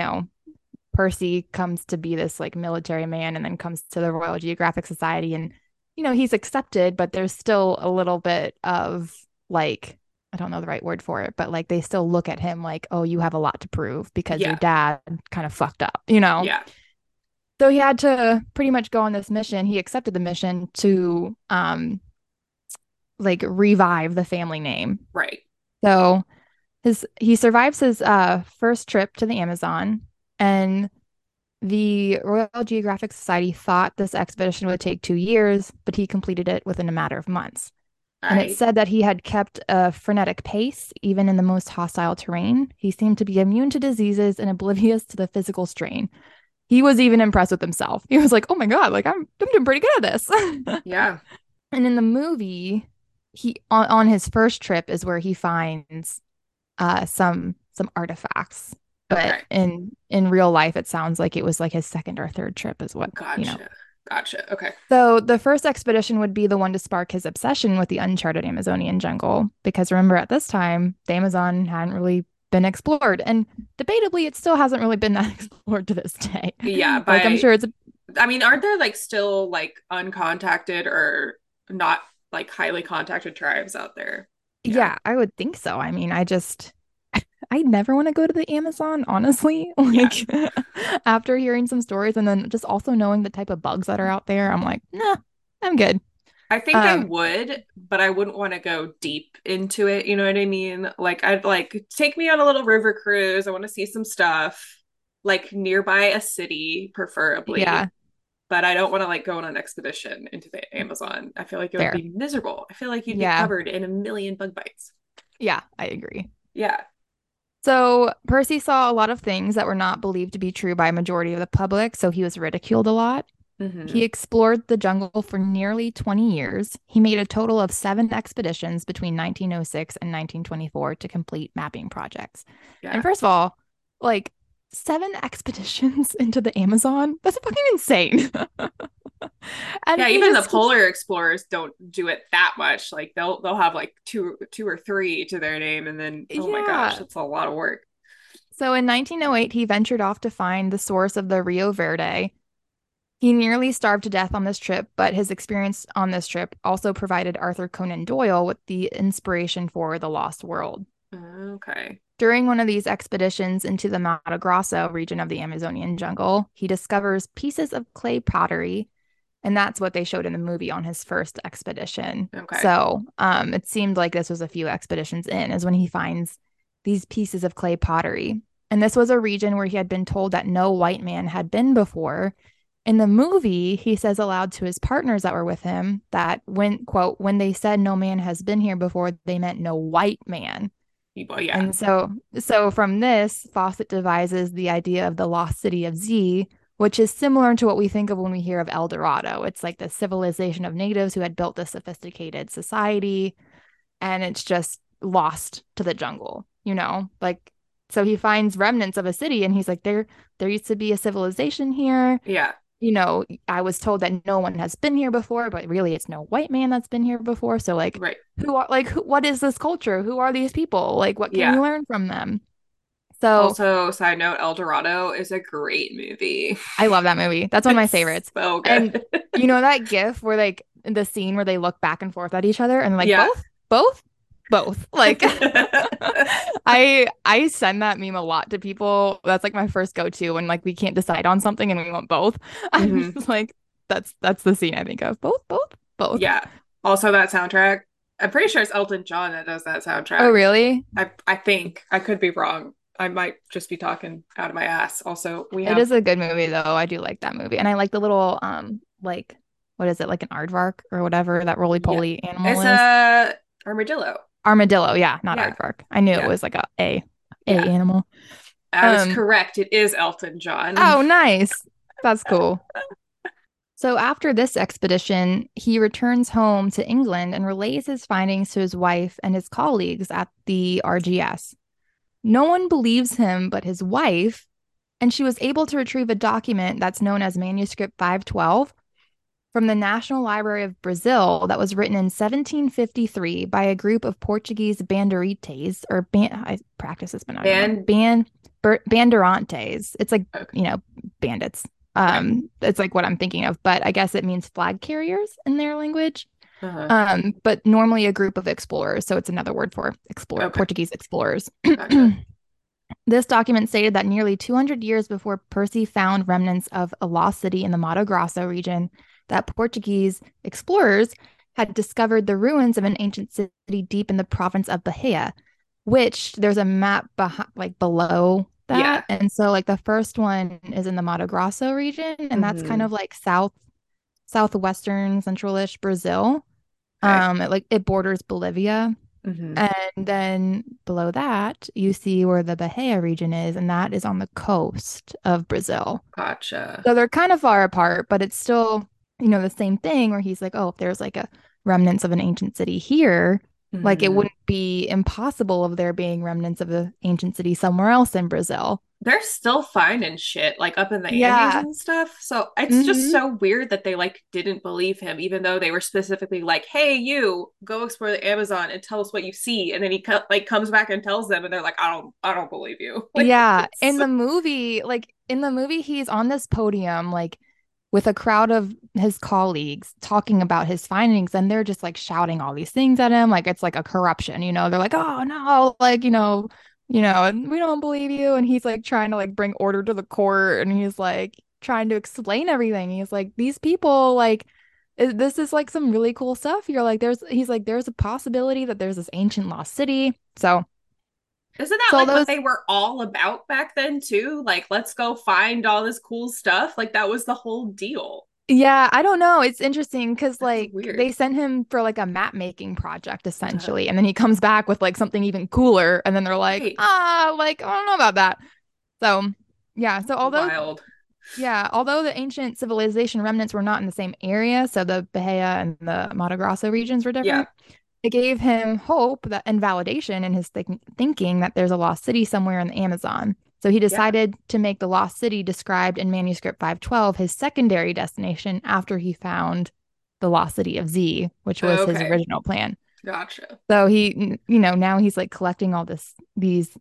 Percy comes to be this like military man and then comes to the Royal Geographic Society, and he's accepted, but there's still a little bit of like, I don't know the right word for it, but like they still look at him like, oh, you have a lot to prove because your Yeah. dad kind of fucked up. Yeah. So he had to pretty much go on this mission. He accepted the mission to like revive the family name. Right. So he survives his first trip to the Amazon, and the Royal Geographic Society thought this expedition would take 2 years, but he completed it within a matter of months. And it right. said that he had kept a frenetic pace, even in the most hostile terrain. He seemed to be immune to diseases and oblivious to the physical strain. He was even impressed with himself. He was like, "Oh my God, like I'm doing pretty good at this." Yeah. And in the movie, he on his first trip is where he finds some artifacts. But Okay. in real life, it sounds like it was like his second or third trip is what. Gotcha. Gotcha. Okay. So the first expedition would be the one to spark his obsession with the uncharted Amazonian jungle. Because remember, at this time, the Amazon hadn't really been explored. And debatably, it still hasn't really been that explored to this day. Yeah, Like, I'm by sure it's, I mean, aren't there like still like uncontacted or not like highly contacted tribes out there? Yeah. yeah, I would think so. I mean, I never want to go to the Amazon, honestly. Yeah. Like, after hearing some stories and then just also knowing the type of bugs that are out there, I'm like, nah, I'm good. I think I Um, would, but I wouldn't want to go deep into it. You know what I mean? Like, I'd like take me on a little river cruise. I want to see some stuff, like nearby a city, yeah, preferably. But I don't want to like go on an expedition into the Amazon. I feel like it would fair. be miserable. I feel like you'd be Yeah, covered in a million bug bites. yeah, I agree. Yeah. So Percy saw a lot of things that were not believed to be true by a majority of the public, so he was ridiculed a lot. He Hmm. explored the jungle for nearly 20 years. He made a total of 7 expeditions between 1906 and 1924 to complete mapping projects. And Yeah. first of all, like 7 expeditions into the Amazon, that's fucking insane. And Yeah, he even the just keeps, polar explorers don't do it that much. Like they'll have like two or three to their name and then oh my gosh, yeah. that's a lot of work. So in 1908, he ventured off to find the source of the Rio Verde. He nearly starved to death on this trip, but his experience on this trip also provided Arthur Conan Doyle with the inspiration for The Lost World. Okay. During one of these expeditions into the Mato Grosso region of the Amazonian jungle, he discovers pieces of clay pottery, and that's what they showed in the movie on his first expedition. Okay. So it seemed like this was a few expeditions in, is when he finds these pieces of clay pottery. And this was a region where he had been told that no white man had been before. In the movie, he says aloud to his partners that were with him that when, quote, when they said no man has been here before, they meant no white man. Well, yeah. And so from this, Fawcett devises the idea of the lost city of Z, which is similar to what we think of when we hear of El Dorado. It's like the civilization of natives who had built this sophisticated society, and it's just lost to the jungle, Like so he finds remnants of a city and he's like, there used to be a civilization here. Yeah. I was told that no one has been here before, but really it's no white man that's been here before. So like Right. what is this culture? Who are these people? Like what can we Yeah. learn from them? So Also, side note, El Dorado is a great movie. I love that movie. That's one of my It's favorites. so And good. you know that gif where like the scene where they look back and forth at each other and like Yeah. both. Like I send that meme a lot to people. That's like my first go-to when like we can't decide on something and we want both. I'm Hmm. just like that's the scene I think of. Both. Yeah. Also, that soundtrack. I'm pretty sure it's Elton John that does that Oh, soundtrack. really? I think I could be wrong. I might just be talking out of my ass. Also, we It have is a good movie though. I do like that movie. And I like the little like what is it? Like an aardvark or whatever that yeah, roly-poly animal it's is. a armadillo. Armadillo, yeah, not Yeah, aardvark. I knew it yeah, was like a yeah. animal. I was Um, correct. It is Elton John. oh, nice. That's cool. So after this expedition, he returns home to England and relays his findings to his wife and his colleagues at the RGS. No one believes him but his wife, and she was able to retrieve a document that's known as Manuscript 512 from the National Library of Brazil that was written in 1753 by a group of Portuguese banderites I practice this, but I don't know. And Bandeirantes. It's like, okay, bandits. right. It's like what I'm thinking of, but I guess it means flag carriers in their language. Uh-huh. But normally a group of explorers, so it's another word for Okay, Portuguese explorers. gotcha. This document stated that nearly 200 years before Percy found remnants of a lost city in the Mato Grosso region, that Portuguese explorers had discovered the ruins of an ancient city deep in the province of Bahia, which there's a map like below Yeah. that. And so like the first one is in the Mato Grosso region, and that's kind Hmm. of like southwestern centralish Brazil. Okay. It borders Bolivia. Hmm. And then below that, you see where the Bahia region is, and that is on the coast of Brazil. Gotcha. So they're kind of far apart, but it's still, the same thing where he's like, oh, if there's like a remnants of an ancient city here, like it Hmm. wouldn't be impossible of there being remnants of an ancient city somewhere else in Brazil. They're still finding shit like up in the Andes Yeah. and stuff. So it's just Hmm. so weird that they like didn't believe him, even though they were specifically like, "Hey, you go explore the Amazon and tell us what you see." And then he like comes back and tells them, and they're like, I don't believe you." Like Yeah. it's In the movie, he's on this podium, like with a crowd of his colleagues talking about his findings, and they're just like shouting all these things at him, like it's like a corruption, They're like, oh no, like, and we don't believe you. And he's like trying to like bring order to the court, and he's like trying to explain everything. He's like, these people, like, this is like some really cool stuff. He's like, there's a possibility that there's this ancient lost city. isn't that So all like what those they were all about back then too? Like, let's go find all this cool stuff. Like that was the whole deal. Yeah, I don't know. It's interesting because That's like weird. they sent him for like a map making project Uh, essentially, and then he comes back with like something even cooler, and then they're like, right. like I don't know about that. So yeah, so Wild. although the ancient civilization remnants were not in the same area, so the Bahia and the Mato Grosso regions were Yeah. different. It gave him hope that and validation in his thinking that there's a lost city somewhere in the Amazon. So he Yeah. decided to make the lost city described in manuscript 512 his secondary destination after he found the lost city of Z, which was his Okay. original plan. Gotcha. So now he's like collecting all these,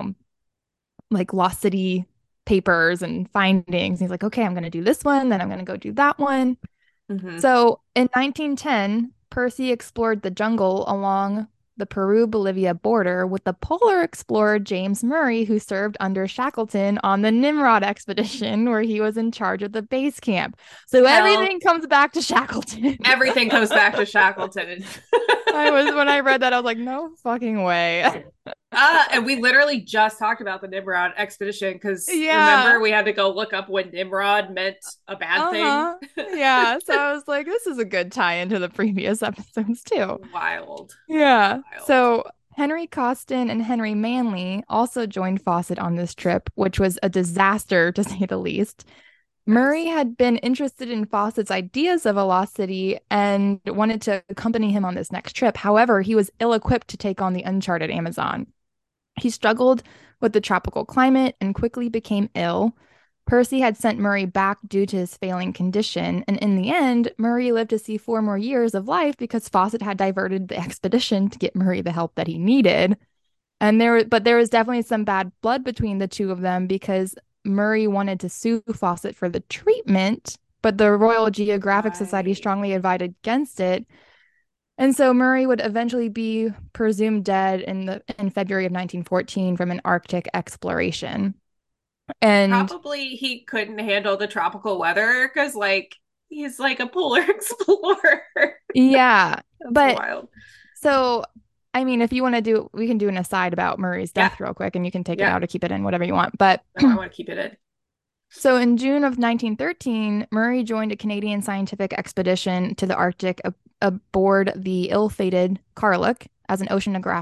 like lost city papers and findings. He's like, okay, I'm going to do this one, then I'm going to go do that one. Hmm. So in 1910, Percy explored the jungle along the Peru-Bolivia border with the polar explorer James Murray, who served under Shackleton on the Nimrod expedition, where he was in charge of the base camp. So Hell, everything comes back to Shackleton. everything comes back to Shackleton. When I read that, I was like, no fucking way. And we literally just talked about the Nimrod expedition because Yeah. remember we had to go look up when Nimrod meant a bad thing. Uh-huh. Yeah. So I was like, this is a good tie into the previous episodes too. Wild, Yeah. wild. So Henry Costin and Henry Manley also joined Fawcett on this trip, which was a disaster to say the least. Murray Nice. had been interested in Fawcett's ideas of a lost city and wanted to accompany him on this next trip. However, he was ill-equipped to take on the uncharted Amazon. He struggled with the tropical climate and quickly became ill. Percy had sent Murray back due to his failing condition, and in the end, Murray lived to see 4 more years of life because Fawcett had diverted the expedition to get Murray the help that he needed. But there was definitely some bad blood between the two of them because Murray wanted to sue Fawcett for the treatment, but the Royal Geographic Society Right. strongly advised against it. And so Murray would eventually be presumed dead in February of 1914 from an Arctic exploration. And Probably he couldn't handle the tropical weather because, like, he's like a polar explorer. yeah, That's but wild. so I mean, if you want to do, we can do an aside about Murray's Yeah. death real quick, and you can take it Yeah. out or keep it in, whatever you want. But No, I want to keep it in. so in June of 1913, Murray joined a Canadian scientific expedition to the Arctic aboard the ill-fated Karluk as an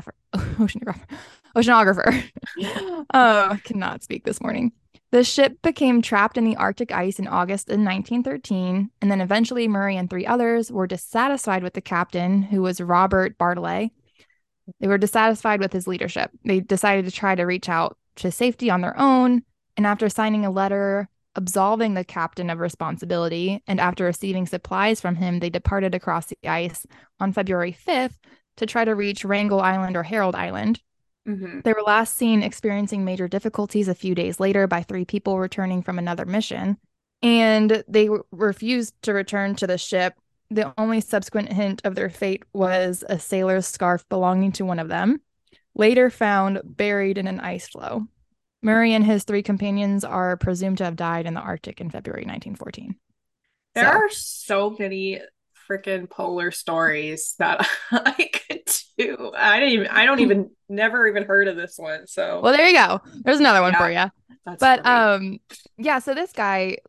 oceanographer. I cannot speak this morning. The ship became trapped in the Arctic ice in August in 1913, and then eventually Murray and 3 others were dissatisfied with the captain, who was Robert Bartlett. They were dissatisfied with his leadership. They decided to try to reach out to safety on their own. And after signing a letter absolving the captain of responsibility, and after receiving supplies from him, they departed across the ice on February 5th to try to reach Wrangel Island or Herald Island. Hmm. They were last seen experiencing major difficulties a few days later by 3 people returning from another mission, and they refused to return to the ship. The only subsequent hint of their fate was a sailor's scarf belonging to one of them, later found buried in an ice floe. Murray and his 3 companions are presumed to have died in the Arctic in February 1914. There So, are so many freaking polar stories that I could do. I don't even, never even heard of this one. So, well, there you go. There's another one for yeah, you. that's But great. yeah, so this guy, like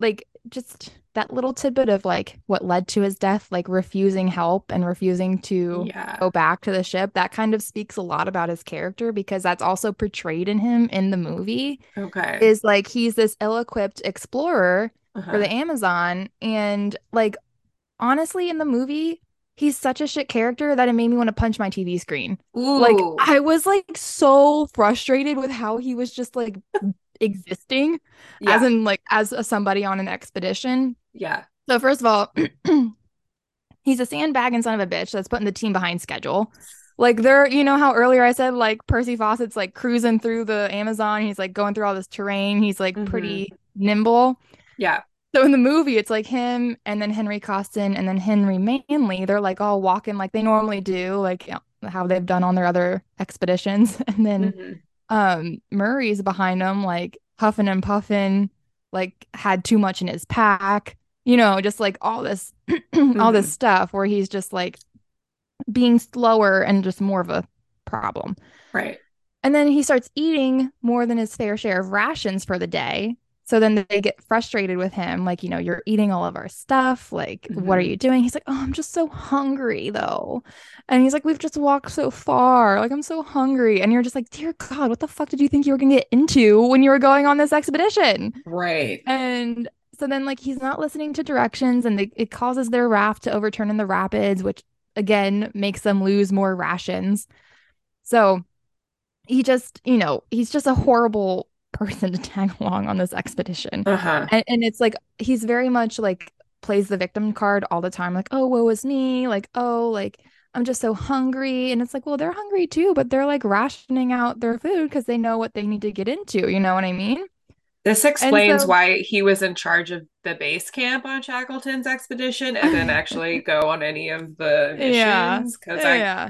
just that little tidbit of like what led to his death, like refusing help and refusing to Yeah. go back to the ship, that kind of speaks a lot about his character because that's also portrayed in him in the movie. Okay. Is like he's this ill-equipped explorer for Uh-huh. the Amazon, and like honestly, in the movie, he's such a shit character that it made me want to punch my TV screen. Like Ooh. I was like so frustrated with how he was just like existing as Yeah. in like as a somebody on an expedition. Yeah. So first of all, he's a sandbagging son of a bitch that's putting the team behind schedule. Like they're, you know how earlier I said like Percy Fawcett's like cruising through the Amazon, he's like going through all this terrain, he's like Mm-hmm. pretty nimble. Yeah. So in the movie, it's like him and then Henry Costin and then Henry Manley. They're like all walking like they normally do, like how they've done on their other expeditions. And then Mm-hmm. Murray's behind him, like huffing and puffing, like had too much in his pack, just like all this all this Mm-hmm. stuff where he's just like being slower and just more of a problem. Right. And then he starts eating more than his fair share of rations for the day. So then they get frustrated with him, like, you're eating all of our stuff. Like, what are Mm-hmm. you doing? He's like, oh, I'm just so hungry, though. And he's like, we've just walked so far. Like, I'm so hungry. And you're just like, dear God, what the fuck did you think you were going to get into when you were going on this expedition? Right. And so then, like, he's not listening to directions, and it causes their raft to overturn in the rapids, which again makes them lose more rations. So he's just a horrible person to tag along on this expedition. Uh-huh. And it's like he's very much like plays the victim card all the time, like, oh, woe is me, like, oh, like I'm just so hungry. And it's like, well, they're hungry too, but they're like rationing out their food because they know what they need to get into, you know what I mean? This And explains so why he was in charge of the base camp on Shackleton's expedition and didn't actually go on any of the yeah. missions. Because I, Yeah.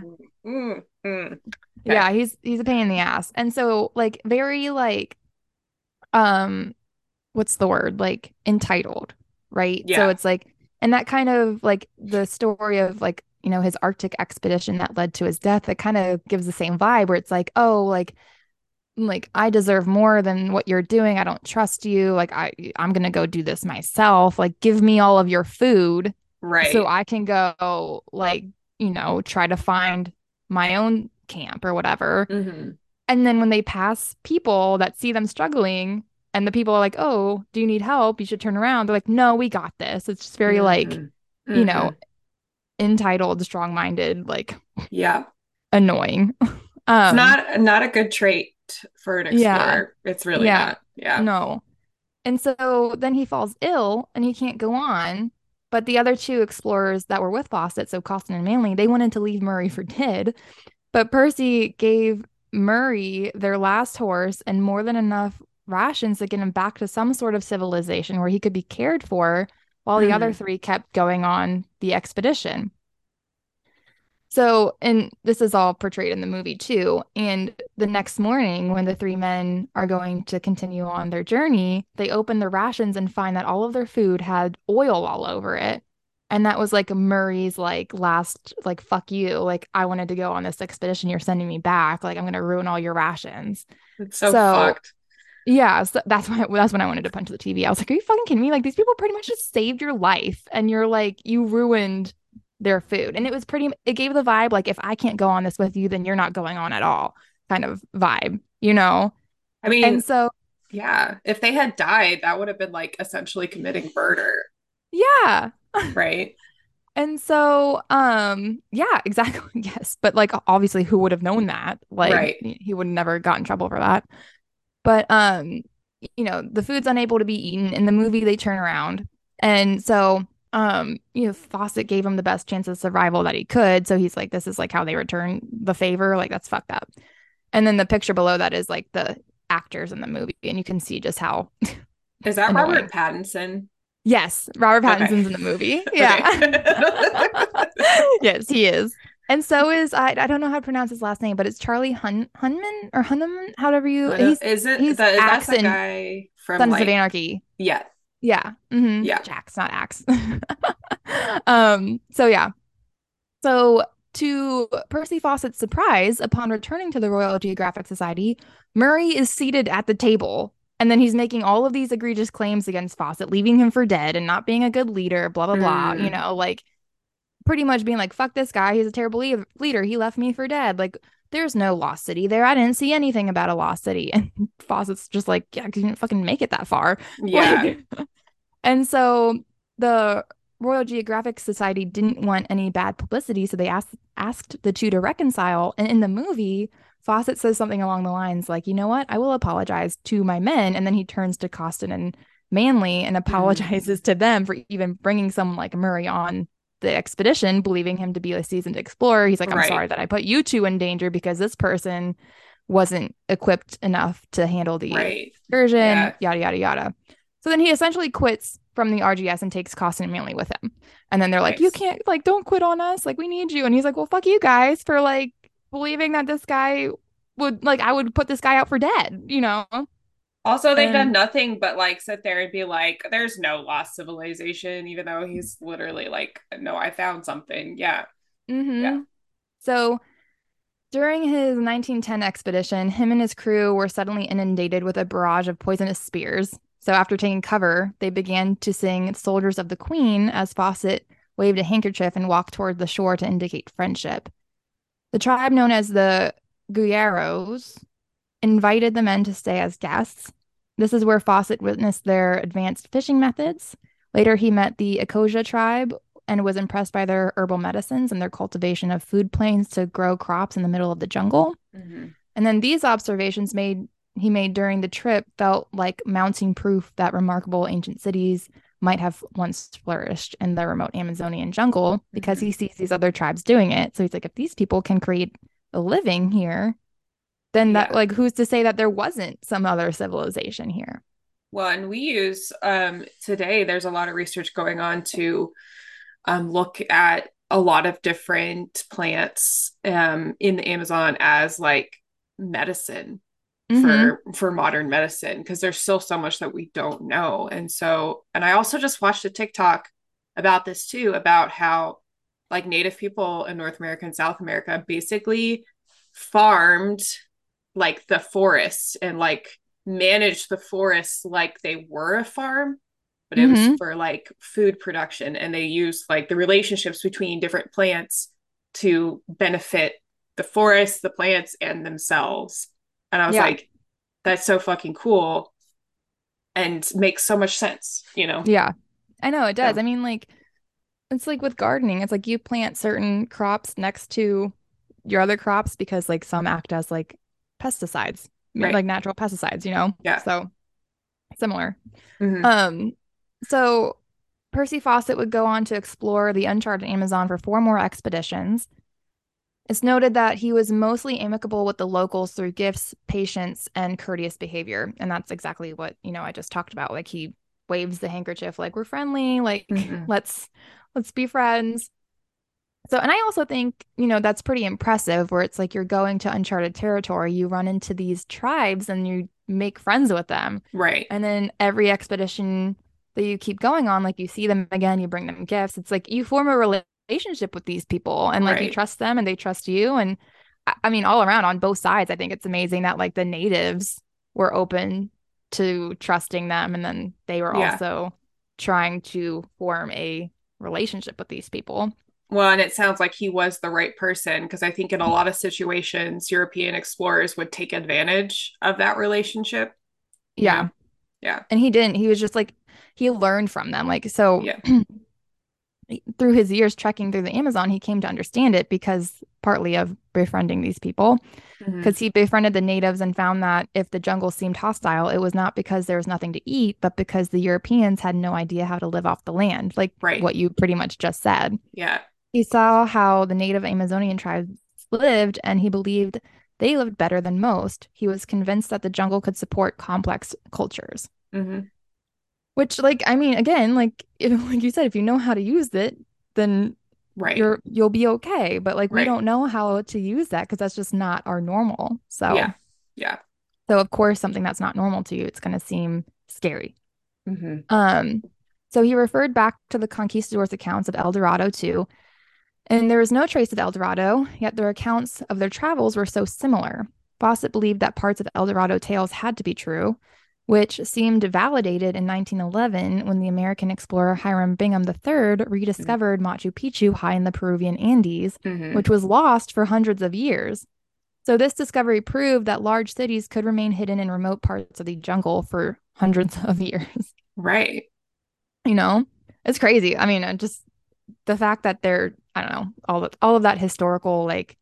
okay, Yeah, he's a pain in the ass. And so like very like um what's the word? Like entitled, right? So yeah, it's like, and that kind of like the story of like, his Arctic expedition that led to his death, it kind of gives the same vibe where it's like, oh, like I deserve more than what you're doing. I don't trust you. Like I'm gonna go do this myself. Like give me all of your food so right. I can go like, try to find my own camp or whatever. Hmm. And then when they pass people that see them struggling, and the people are like, oh, do you need help? You should turn around. They're like, no, we got this. It's just very like, Hmm. you know, Hmm. entitled, strong-minded, like Yeah. annoying. It's Um, not a good trait for an yeah, explorer. It's really yeah, not. Yeah. no. And so then he falls ill and he can't go on. But the other two explorers that were with Fawcett, so Costin and Manley, they wanted to leave Murray for dead. But Percy gave Murray their last horse and more than enough rations to get him back to some sort of civilization where he could be cared for while the other Hmm. three kept going on the expedition. So, and this is all portrayed in the movie too. And the next morning, when the three men are going to continue on their journey, they open their rations and find that all of their food had oil all over it. And that was like Murray's like last, like, fuck you. Like, I wanted to go on this expedition. You're sending me back. Like, I'm going to ruin all your rations. It's so So, fucked. yeah, so that's when I wanted to punch the TV. I was like, are you fucking kidding me? Like, these people pretty much just saved your life and you're like, you ruined their food. And it gave the vibe like, if I can't go on this with you, then you're not going on at all kind of vibe, you know? I And mean, so, yeah, if they had died, that would have been like essentially committing murder, yeah. right? And so, yeah, exactly. Yes. But like, obviously, who would have known that? Like, Right. he would have never got in trouble for that. But, the food's unable to be eaten. In the movie, they turn around. And so, Fawcett gave him the best chance of survival that he could. So he's like, this is like how they return the favor. Like, that's fucked up. And then the picture below that is like the actors in the movie. And you can see just how Is that annoying. Robert Pattinson? Yes, Robert Okay. Pattinson's in the movie. Okay. Yeah. Yes, he is. And so is I don't know how to pronounce his last name, but it's Charlie Hunman or Hunnam, however you Isn't he's that that's Axe that in guy from Sons of like Anarchy. yeah, Yeah. Mm-hmm. yeah. Jax, not Axe. So yeah. So to Percy Fawcett's surprise, upon returning to the Royal Geographic Society, Murray is seated at the table And then he's making all of these egregious claims against Fawcett, leaving him for dead and not being a good leader, blah, blah, blah. Mm, Like pretty much being like, fuck this guy. He's a terrible leader. He left me for dead. Like, there's no lost city there. I didn't see anything about a lost city. And Fawcett's just like, yeah, because you didn't fucking make it that far. yeah. Like, and so the Royal Geographic Society didn't want any bad publicity, so they asked the two to reconcile. And in the movie, Fawcett says something along the lines like, "You know what? I will apologize to my men." And then he turns to Costin and Manley and Mm, apologizes to them for even bringing someone like Murray on the expedition, believing him to be a seasoned explorer. He's like, "I'm right. sorry that I put you two in danger because this person wasn't equipped enough to handle the Right. excursion, Yeah. yada, yada, yada." So then he essentially quits from the RGS and takes Costin and Manley with him. And then they're like, "You Nice. can't, like, don't quit on us. Like, we need you." And he's like, "Well, fuck you guys for like believing that this guy would, like, I would put this guy out for dead?" Also, they've done And nothing but like sit there and be like, there's no lost civilization, even though he's literally like, no, I found something. Yeah. Yeah. mm-hmm. So during his 1910 expedition, him and his crew were suddenly inundated with a barrage of poisonous spears. So after taking cover, they began to sing Soldiers of the Queen as Fawcett waved a handkerchief and walked toward the shore to indicate friendship. The tribe known as the Guyaros invited the men to stay as guests. This is where Fawcett witnessed their advanced fishing methods. Later, he met the Akoja tribe and was impressed by their herbal medicines and their cultivation of food plains to grow crops in the middle of the jungle. Hmm. And then these observations he made during the trip felt like mounting proof that remarkable ancient cities might have once flourished in the remote Amazonian jungle because Hmm. he sees these other tribes doing it. So he's like, if these people can create a living here, then that, Yeah. like, who's to say that there wasn't some other civilization here? Well, and we use today, there's a lot of research going on to look at a lot of different plants in the Amazon as like medicine Mm-hmm. for modern medicine because there's still so much that we don't know. And so, and I also just watched a TikTok about this too, about how like Native people in North America and South America basically farmed like the forests and like managed the forests like they were a farm, but it was Mm-hmm. for like food production. And they used like the relationships between different plants to benefit the forest, the plants, and themselves. And I was Yeah. like, that's so fucking cool and makes so much sense, you know? Yeah. I know it does. So, I mean, like, it's like with gardening, it's like you plant certain crops next to your other crops because like some act as like pesticides, right. like natural pesticides. Yeah. So similar. Mm-hmm. Um, so Percy Fawcett would go on to explore the uncharted Amazon for four more expeditions. It's noted that he was mostly amicable with the locals through gifts, patience, and courteous behavior. And that's exactly what I just talked about. Like he waves the handkerchief like we're friendly, like Mm-hmm. let's be friends. So, and I also think that's pretty impressive where it's like you're going to uncharted territory, you run into these tribes and you make friends with them. Right. And then every expedition that you keep going on, like you see them again, you bring them gifts. It's like you form a relationship with these people and like you Right. trust them and they trust you. And I mean, all around on both sides, I think it's amazing that like the natives were open to trusting them. And then they were Yeah. also trying to form a relationship with these people. Well, and it sounds like he was the right person because I think in a lot of situations, European explorers would take advantage of that relationship, you know? Yeah. Yeah. And he didn't. He was just like, he learned from them. Like, so Yeah. through his years trekking through the Amazon, he came to understand it because partly of befriending these people, Mm-hmm. because he befriended the natives and found that if the jungle seemed hostile, it was not because there was nothing to eat, but because the Europeans had no idea how to live off the land, like Right. what you pretty much just said. Yeah. He saw how the native Amazonian tribes lived, and he believed they lived better than most. He was convinced that the jungle could support complex cultures. Mm-hmm. Which, like, I mean, again, like if, like you said, if you know how to use it, then Right. you'll be okay. But like we Right. don't know how to use that because that's just not our normal. Yeah. So, Yeah. so of course, something that's not normal to you, it's going to seem scary. Mm-hmm. Um, so he referred back to the conquistadors' accounts of El Dorado too, and there was no trace of El Dorado, yet their accounts of their travels were so similar. Fawcett believed that parts of El Dorado tales had to be true. which seemed validated in 1911 when the American explorer Hiram Bingham III rediscovered Machu Picchu high in the Peruvian Andes, Mm-hmm. which was lost for hundreds of years. So this discovery proved that large cities could remain hidden in remote parts of the jungle for hundreds of years. Right. You know, it's crazy. I mean, just the fact that they're, I don't know, all of that historical like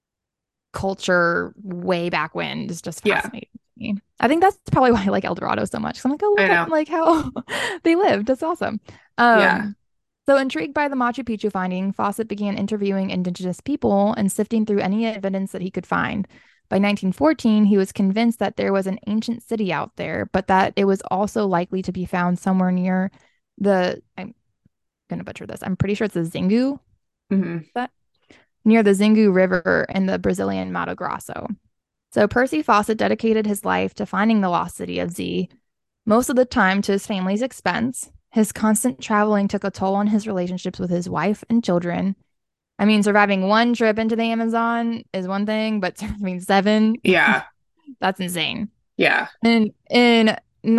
culture way back when is just Yeah, fascinating to me. I think that's probably why I like El Dorado so much. 'Cause I'm like, oh, I look at know. like how they lived. That's awesome. Yeah. Um, so intrigued by the Machu Picchu finding, Fawcett began interviewing indigenous people and sifting through any evidence that he could find. By 1914, he was convinced that there was an ancient city out there, but that it was also likely to be found somewhere near I'm gonna butcher this. I'm pretty sure it's the Xingu, Hmm. that near the Xingu River in the Brazilian Mato Grosso. So Percy Fawcett dedicated his life to finding the lost city of Z, most of the time to his family's expense. His constant traveling took a toll on his relationships with his wife and children. I mean, surviving one trip into the Amazon is one thing, but surviving seven, Yeah. that's insane. Yeah. And in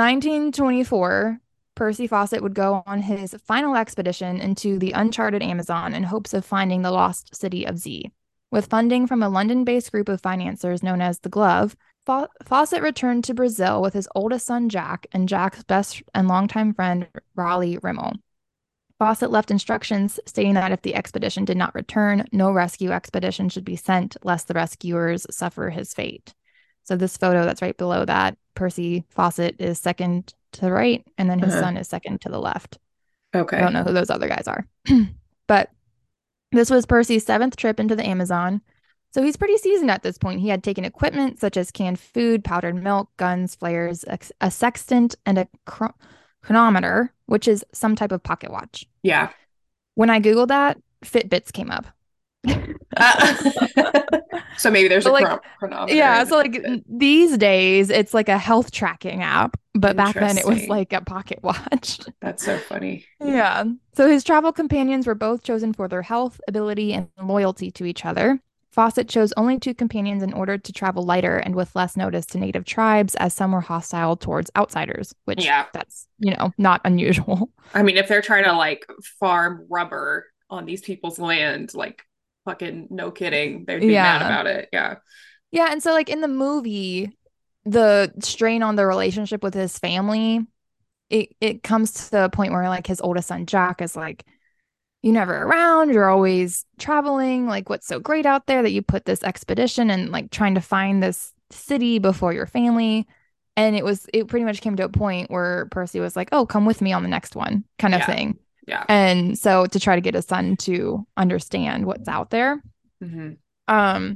1924, Percy Fawcett would go on his final expedition into the uncharted Amazon in hopes of finding the lost city of Z. With funding from a London based group of financiers known as the Glove, Fawcett returned to Brazil with his oldest son, Jack, and Jack's best and longtime friend, Raleigh Rimmel. Fawcett left instructions stating that if the expedition did not return, no rescue expedition should be sent, lest the rescuers suffer his fate. So this photo that's right below that, Percy Fawcett is second to the right, and then his Uh-huh. son is second to the left. I don't Okay. know who those other guys are. But this was Percy's seventh trip into the Amazon. So he's pretty seasoned at this point. He had taken equipment such as canned food, powdered milk, guns, flares, a sextant, and a chronometer, which is some type of pocket watch. Yeah. When I Googled that, Fitbits came up. Uh, so maybe there's a But like, chronometer yeah, in so like it. these days it's like a health tracking app, but back then it was Interesting. like a pocket watch. That's so funny. Yeah. So his travel companions were both chosen for their health, ability, and loyalty to each other. Fawcett chose only two companions in order to travel lighter and with less notice to native tribes, as some were hostile towards outsiders, which Yeah. that's, not unusual. I mean, if they're trying to like farm rubber on these people's land, like fucking no kidding, they'd be mad Yeah. about it. Yeah. Yeah. And so, like, in the movie, the strain on the relationship with his family, it comes to the point where, like, his oldest son, Jack, is like, you never around. You're always traveling. Like, what's so great out there that you put this expedition and like trying to find this city before your family? And it pretty much came to a point where Percy was like, oh, come with me on the next one, kind of Yeah. thing. Yeah. And so to try to get his son to understand what's out there. Hmm. Um,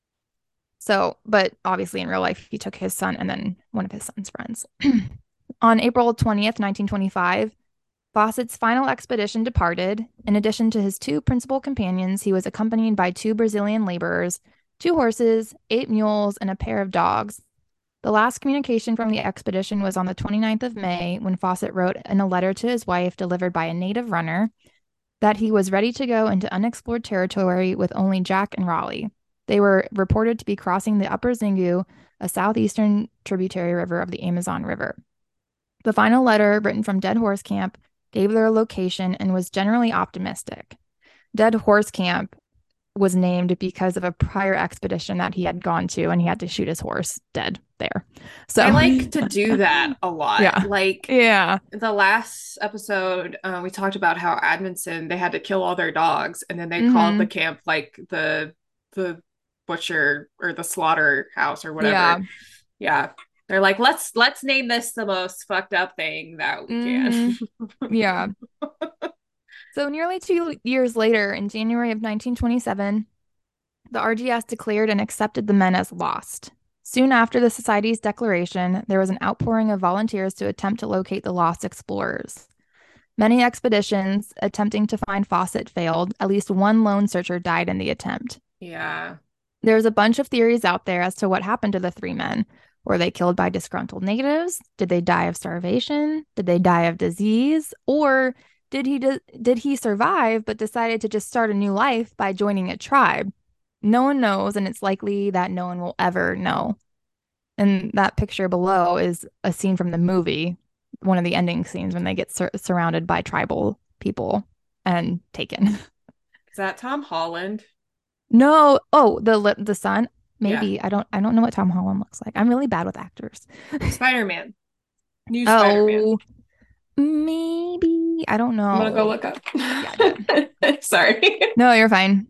but obviously in real life, he took his son and then one of his son's friends. On April 20th, 1925, Fawcett's final expedition departed. In addition to his two principal companions, he was accompanied by two Brazilian laborers, two horses, eight mules, and a pair of dogs. The last communication from the expedition was on the 29th of May when Fawcett wrote in a letter to his wife delivered by a native runner that he was ready to go into unexplored territory with only Jack and Raleigh. They were reported to be crossing the Upper Xingu, a southeastern tributary river of the Amazon River. The final letter, written from Dead Horse Camp, gave their location and was generally optimistic. Dead Horse Camp was named because of a prior expedition that he had gone to, and he had to shoot his horse dead there. So, I like to do that a lot. yeah. Like Yeah. the last episode, we talked about how Admonson they had to kill all their dogs, and then they called the Hmm. camp like the butcher or the slaughterhouse or whatever. Yeah. Yeah, they're like, let's name this the most fucked up thing that we can. Hmm. Yeah. So, nearly 2 years later, in January of 1927, the RGS declared and accepted the men as lost. Soon after the Society's declaration, there was an outpouring of volunteers to attempt to locate the lost explorers. Many expeditions attempting to find Fawcett failed. At least one lone searcher died in the attempt. Yeah, There's a bunch of theories out there as to what happened to the three men. Were they killed by disgruntled natives? Did they die of starvation? Did they die of disease? Or did he survive but decided to just start a new life by joining a tribe? No one knows, and it's likely that no one will ever know. And that picture below is a scene from the movie, one of the ending scenes when they get surrounded by tribal people and taken. Is that Tom Holland? No, oh, the son. Yeah. Maybe I don't know what Tom Holland looks like. I'm really bad with actors. Spider-Man. New Spider-Man. Oh, maybe I don't I'm gonna go know. look up. Yeah, do it. Sorry. No, you're fine.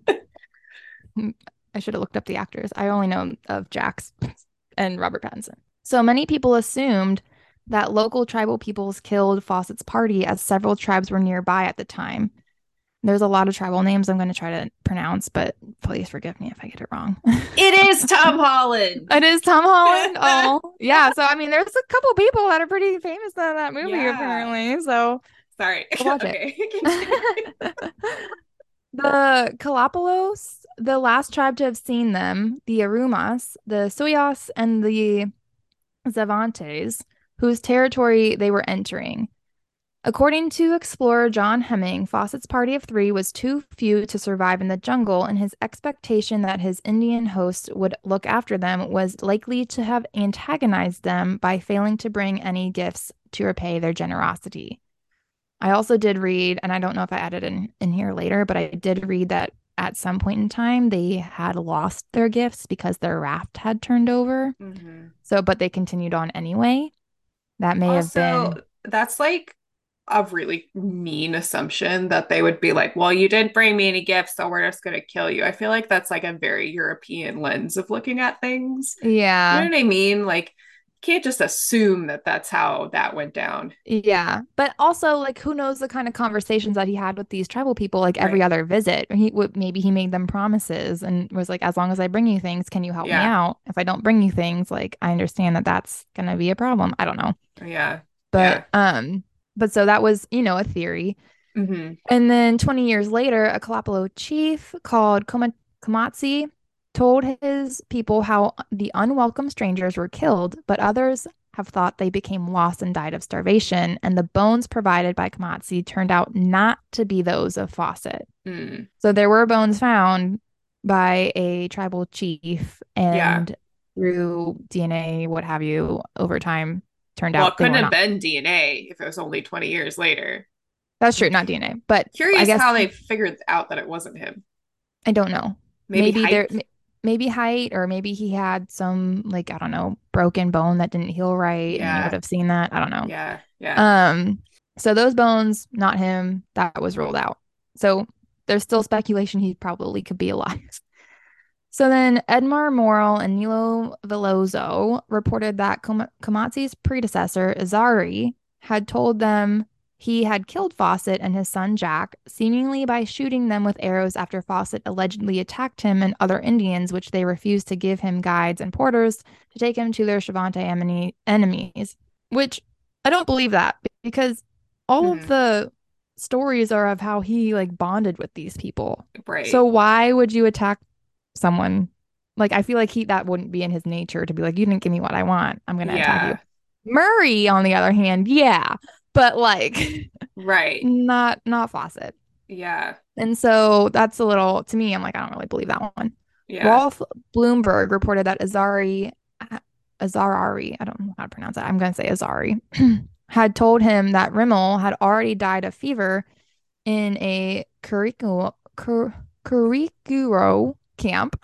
I should have looked up the actors. I only know of Jax and Robert Pattinson. So many people assumed that local tribal peoples killed Fawcett's party as several tribes were nearby at the time. There's a lot of tribal names I'm going to try to pronounce, but please forgive me if I get it wrong. It is Tom Holland. It is Tom Holland. Oh, yeah. So, I mean, there's a couple people that are pretty famous in that movie, Yeah. apparently. So, Sorry. go watch it. Okay. Continue. The Kalapalos, the last tribe to have seen them, the Arumas, the Suyas, and the Zavantes, whose territory they were entering. According to explorer John Hemming, Fawcett's party of three was too few to survive in the jungle, and his expectation that his Indian host would look after them was likely to have antagonized them by failing to bring any gifts to repay their generosity. I also did read, and I don't know if I added in here later, but I did read that at some point in time they had lost their gifts because their raft had turned over. Hmm. So, but they continued on anyway. That may have Also, been, that's like a really mean assumption that they would be like, well, you didn't bring me any gifts, so we're just going to kill you. I feel like that's like a very European lens of looking at things. You know yeah. what I mean? Like, you can't just assume that that's how that went down. Yeah, but also like who knows the kind of conversations that he had with these tribal people like every Right. other visit. He would maybe he made them promises and was like, as long as I bring you things, can you help me Yeah. out? If I don't bring you things, like I understand that that's gonna be a problem. I don't know, Yeah. but Yeah. so that was a theory. Hmm. And then 20 years later, a Kalapalo chief called Komatsi told his people how the unwelcome strangers were killed, but others have thought they became lost and died of starvation. And the bones provided by Komatsi turned out not to be those of Fawcett. Mm. So there were bones found by a tribal chief, Yeah. and through DNA, what have you, over time, turned Well, it out they couldn't were have not. been DNA if it was only 20 years later. That's I'm true, not DNA, but I curious guess how they figured out that it wasn't him. I don't know. Maybe Maybe height. maybe height, or maybe he had some like I don't know, broken bone that didn't heal right, and they would Yeah. have seen that. I don't know. Yeah. Yeah. Um, so those bones, not him, that was ruled out. So there's still speculation he probably could be alive. So then Edmar Morel and Nilo Veloso reported that Komatsi's predecessor, Azari, had told them he had killed Fawcett and his son Jack, seemingly by shooting them with arrows after Fawcett allegedly attacked him and other Indians, which they refused to give him guides and porters to take him to their Shavante enemies. Which I don't believe that because all of Hmm. the stories are of how he like bonded with these people. So Right. why would you attack someone? Like I feel like he that wouldn't be in his nature to be like, you didn't give me what I want. I'm gonna attack you. Yeah. Murray, on the other hand, yeah, but like Right. not Fawcett. Yeah. And so that's a little to me, I'm like, I don't really believe that one. Yeah. Rolf Bloomberg reported that Azarari, I don't know how to pronounce that. I'm gonna say Azari, had told him that Rimmel had already died of fever in a Kurikuro camp.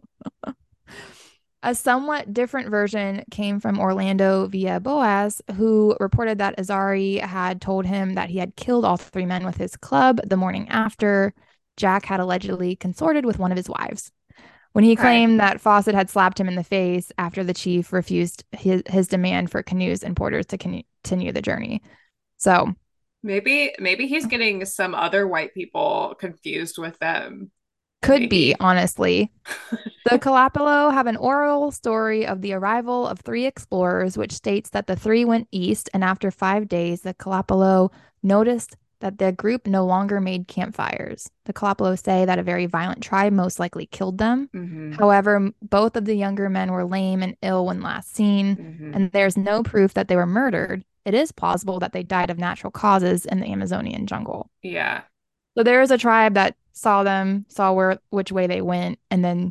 A somewhat different version came from Orlando via Boaz, who reported that Azari had told him that he had killed all three men with his club the morning after Jack had allegedly consorted with one of his wives. When he Okay. claimed that Fawcett had slapped him in the face after the chief refused his demand for canoes and porters to continue the journey. So Maybe he's getting some other white people confused with them. could be, Maybe. honestly. The Kalapalo have an oral story of the arrival of three explorers, which states that the three went east, and after 5 days, the Kalapalo noticed that the group no longer made campfires. The Kalapalo say that a very violent tribe most likely killed them. Hmm. However, both of the younger men were lame and ill when last seen, Hmm. and there's no proof that they were murdered. It is plausible that they died of natural causes in the Amazonian jungle. Yeah. So there is a tribe that saw them, saw which way they went, and then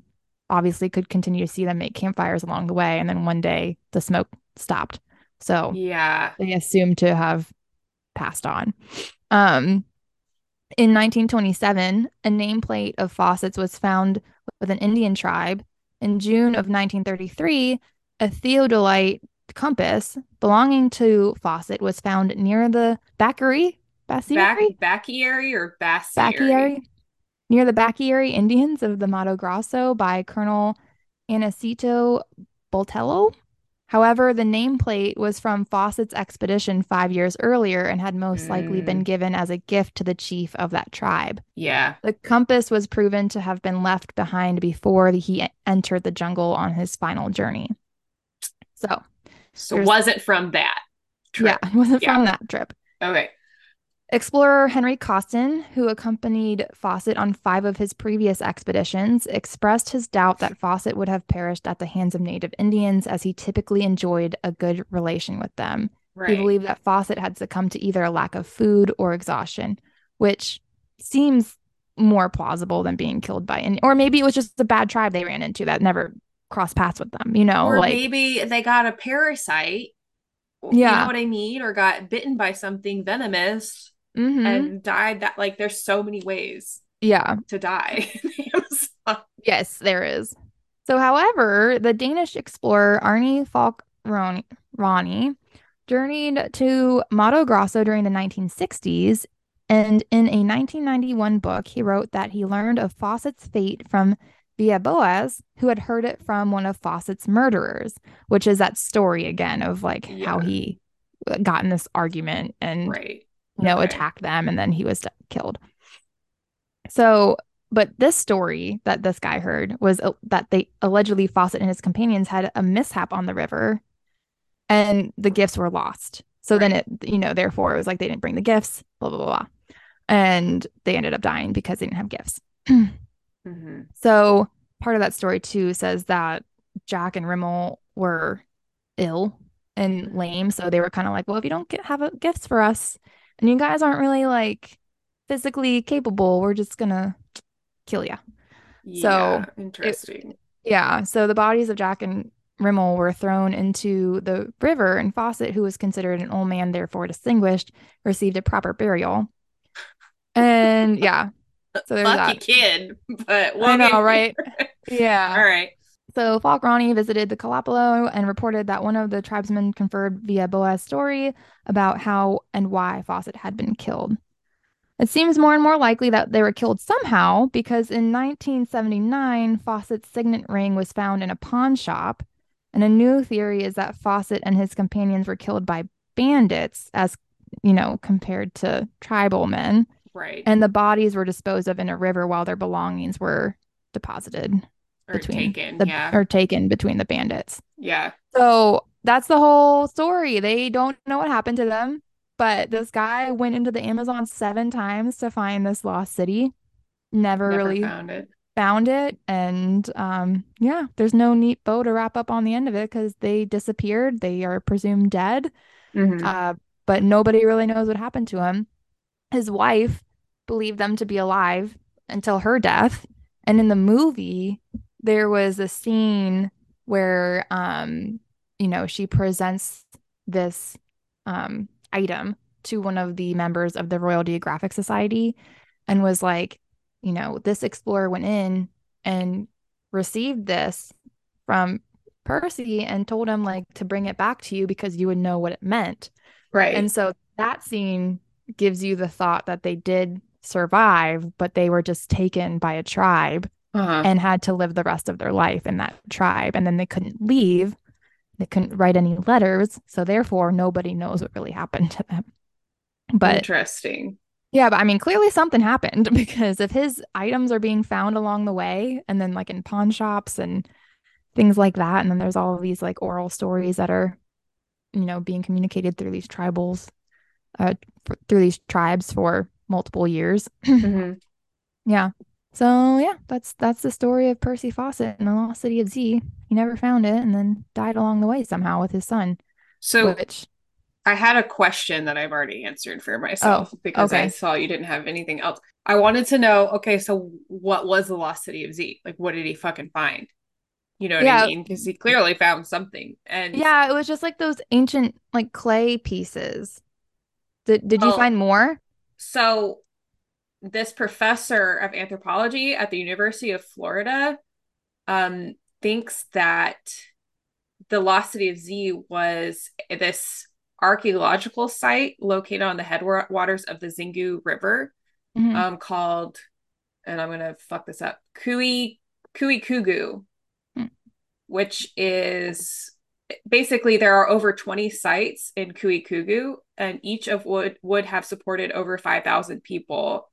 obviously could continue to see them make campfires along the way. And then one day the smoke stopped. So Yeah. they assumed to have passed on. Um, in 1927, a nameplate of Fawcett's was found with an Indian tribe. In June of 1933, a theodolite compass belonging to Fawcett was found near the Baccieri, Bacchiary or Bassiary? Baccieri, near the Bacchieri Indians of the Mato Grosso by Colonel Aniceto Botello. However, the nameplate was from Fawcett's expedition 5 years earlier and had most likely been Mm, given as a gift to the chief of that tribe. yeah. The compass was proven to have been left behind before he entered the jungle on his final journey. So So there's, was it from that yeah, trip? it wasn't Yeah. from that trip. Okay. Explorer Henry Costin, who accompanied Fawcett on 5 of his previous expeditions, expressed his doubt that Fawcett would have perished at the hands of native Indians, as he typically enjoyed a good relation with them. He Right. believed that Fawcett had succumbed to either a lack of food or exhaustion, which seems more plausible than being killed by Indians. Or maybe it was just a bad tribe they ran into that never crossed paths with them, Or like, maybe they got a parasite, you know yeah. what I mean? Or got bitten by something venomous Mm-hmm. and died that, like, there's so many ways Yeah. to die in the Amazon. Yes, there is. So, however, the Danish explorer Arne Falk Ronny journeyed to Mato Grosso during the 1960s, and in a 1991 book, he wrote that he learned of Fawcett's fate from Via Boas, who had heard it from one of Fawcett's murderers, which is that story again of like how Yeah. he got in this argument and, Right. Okay. attacked them, and then he was killed. So, but this story that this guy heard was that they allegedly Fawcett and his companions had a mishap on the river and the gifts were lost. So then Right. therefore it was like they didn't bring the gifts, blah, blah, blah, blah. And they ended up dying because they didn't have gifts. Hmm. So part of that story too says that Jack and Rimmel were ill and lame. So they were kind of like, well, if you don't have gifts for us and you guys aren't really like physically capable, we're just gonna kill you. So Yeah. it, Interesting. yeah. So the bodies of Jack and Rimmel were thrown into the river, and Fawcett, who was considered an old man, therefore distinguished, received a proper burial. And yeah, so there's Lucky that. kid, but I know, okay. right? All Yeah. right. So Falk Ronnie visited the Kalapalo and reported that one of the tribesmen conferred via Boaz's story about how and why Fawcett had been killed. It seems more and more likely that they were killed somehow because in 1979, Fawcett's signet ring was found in a pawn shop. And a new theory is that Fawcett and his companions were killed by bandits, as compared to tribal men. Right. And the bodies were disposed of in a river while their belongings were deposited Or taken. Yeah. taken between the bandits. Yeah. So that's the whole story. They don't know what happened to them, but this guy went into the Amazon 7 times to find this lost city. Never Never really found it. found it. And yeah, there's no neat bow to wrap up on the end of it because they disappeared. They are presumed dead. Hmm. Uh, but nobody really knows what happened to him. His wife believed them to be alive until her death. And in the movie, there was a scene where she presents this item to one of the members of the Royal Geographic Society and was like, this explorer went in and received this from Percy and told him like to bring it back to you because you would know what it meant. And Right. so that scene gives you the thought that they did survive, but they were just taken by a tribe Uh-huh. and had to live the rest of their life in that tribe. And then they couldn't leave. They couldn't write any letters. So therefore, nobody knows what really happened to them. But Interesting. yeah, but I mean, clearly something happened because if his items are being found along the way and then like in pawn shops and things like that, and then there's all of these like oral stories that are, being communicated through these through these tribes for multiple years. Hmm. Yeah. So yeah, that's the story of Percy Fawcett in the lost city of Z. He never found it and then died along the way somehow with his son, So which I had a question that I've already answered for Oh, myself because I okay. saw you didn't have anything else. I wanted to know, okay, so what was the lost city of Z? Like, what did he fucking find? You know what I Yeah, mean? Because he clearly found something. And yeah, it was just like those ancient like clay pieces. Did you well, find more? so this professor of anthropology at the University of Florida thinks that the lost city of Z was this archaeological site located on the headwaters of the Xingu River, Hmm. called, and I'm gonna fuck this up, Kui Kugu, which is basically there are over 20 sites in Kui Kugu, and each of would have supported over 5,000 people.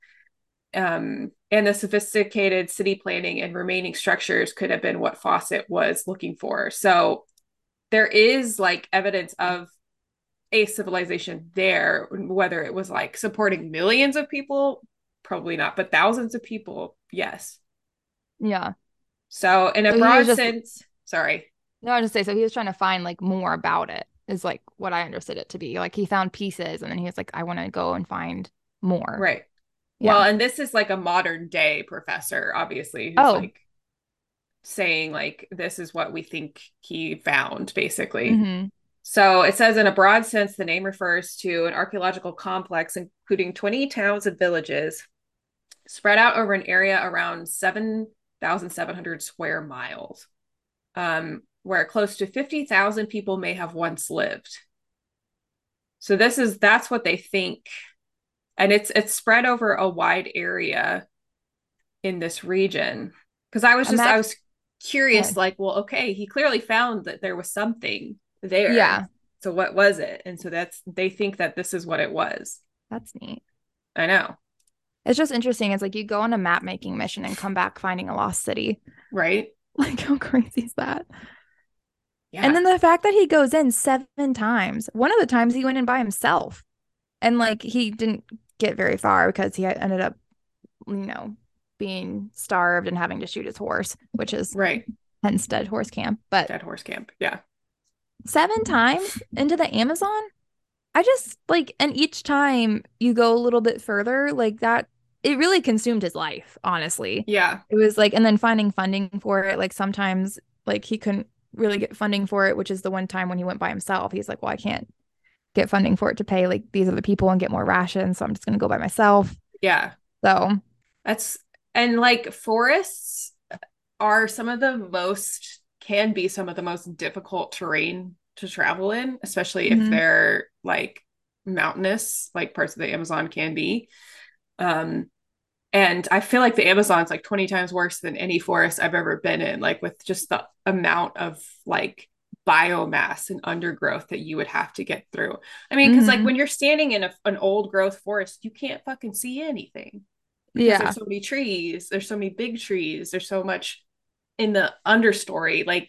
And the sophisticated city planning and remaining structures could have been what Fawcett was looking for. So there is like evidence of a civilization there, whether it was like supporting millions of people, probably not, but thousands of people, yes. Yeah. So in a So he was broad just sense, sorry, no, I just say so he was trying to find like more about it is like what I understood it to be. Like he found pieces and then he was like, I want to go and find more. right. Well, Yeah. and this is like a modern day professor, obviously, who's Oh. like saying like this is what we think he found, basically. Mm-hmm. So it says, in a broad sense, the name refers to an archaeological complex including 20 towns and villages spread out over an area around 7,700 square miles, where close to 50,000 people may have once lived. So that's what they think, and it's spread over a wide area in this region. Because I Imagine. was curious, like, well, okay, he clearly found that there was something there. Yeah, So what was it? And so they think that this is what it was. that's neat. I know, It's just interesting. It's like you go on a map making mission and come back finding a lost city. right? Like, how crazy is that? And Yeah, then the fact that he goes in 7 times. One of the times he went in by himself. And like he didn't get very far because he ended up, you know, being starved and having to shoot his horse, which is right. hence Dead Horse Camp. But Dead Horse Camp. Yeah, 7 times into the Amazon, I just like, and each time you go a little bit further, like that, it really consumed his life, honestly. yeah, It was like, and then finding funding for it, like sometimes, like he couldn't really get funding for it, which is the one time when he went by himself. He's like, well, I can't get funding for it to pay like these other people and get more rations, so I'm just gonna go by myself. yeah. So, That's and like forests are some of the most can be some of the most difficult terrain to travel in, especially if mhm. they're like mountainous, like parts of the Amazon can be. Um, and I feel like the Amazon's like 20 times worse than any forest I've ever been in, like with just the amount of like biomass and undergrowth that you would have to get through. I mean, because like Mhm. when you're standing in an old growth forest, you can't fucking see anything because there's Yeah. so many trees, there's so many big trees, there's so much in the understory. Like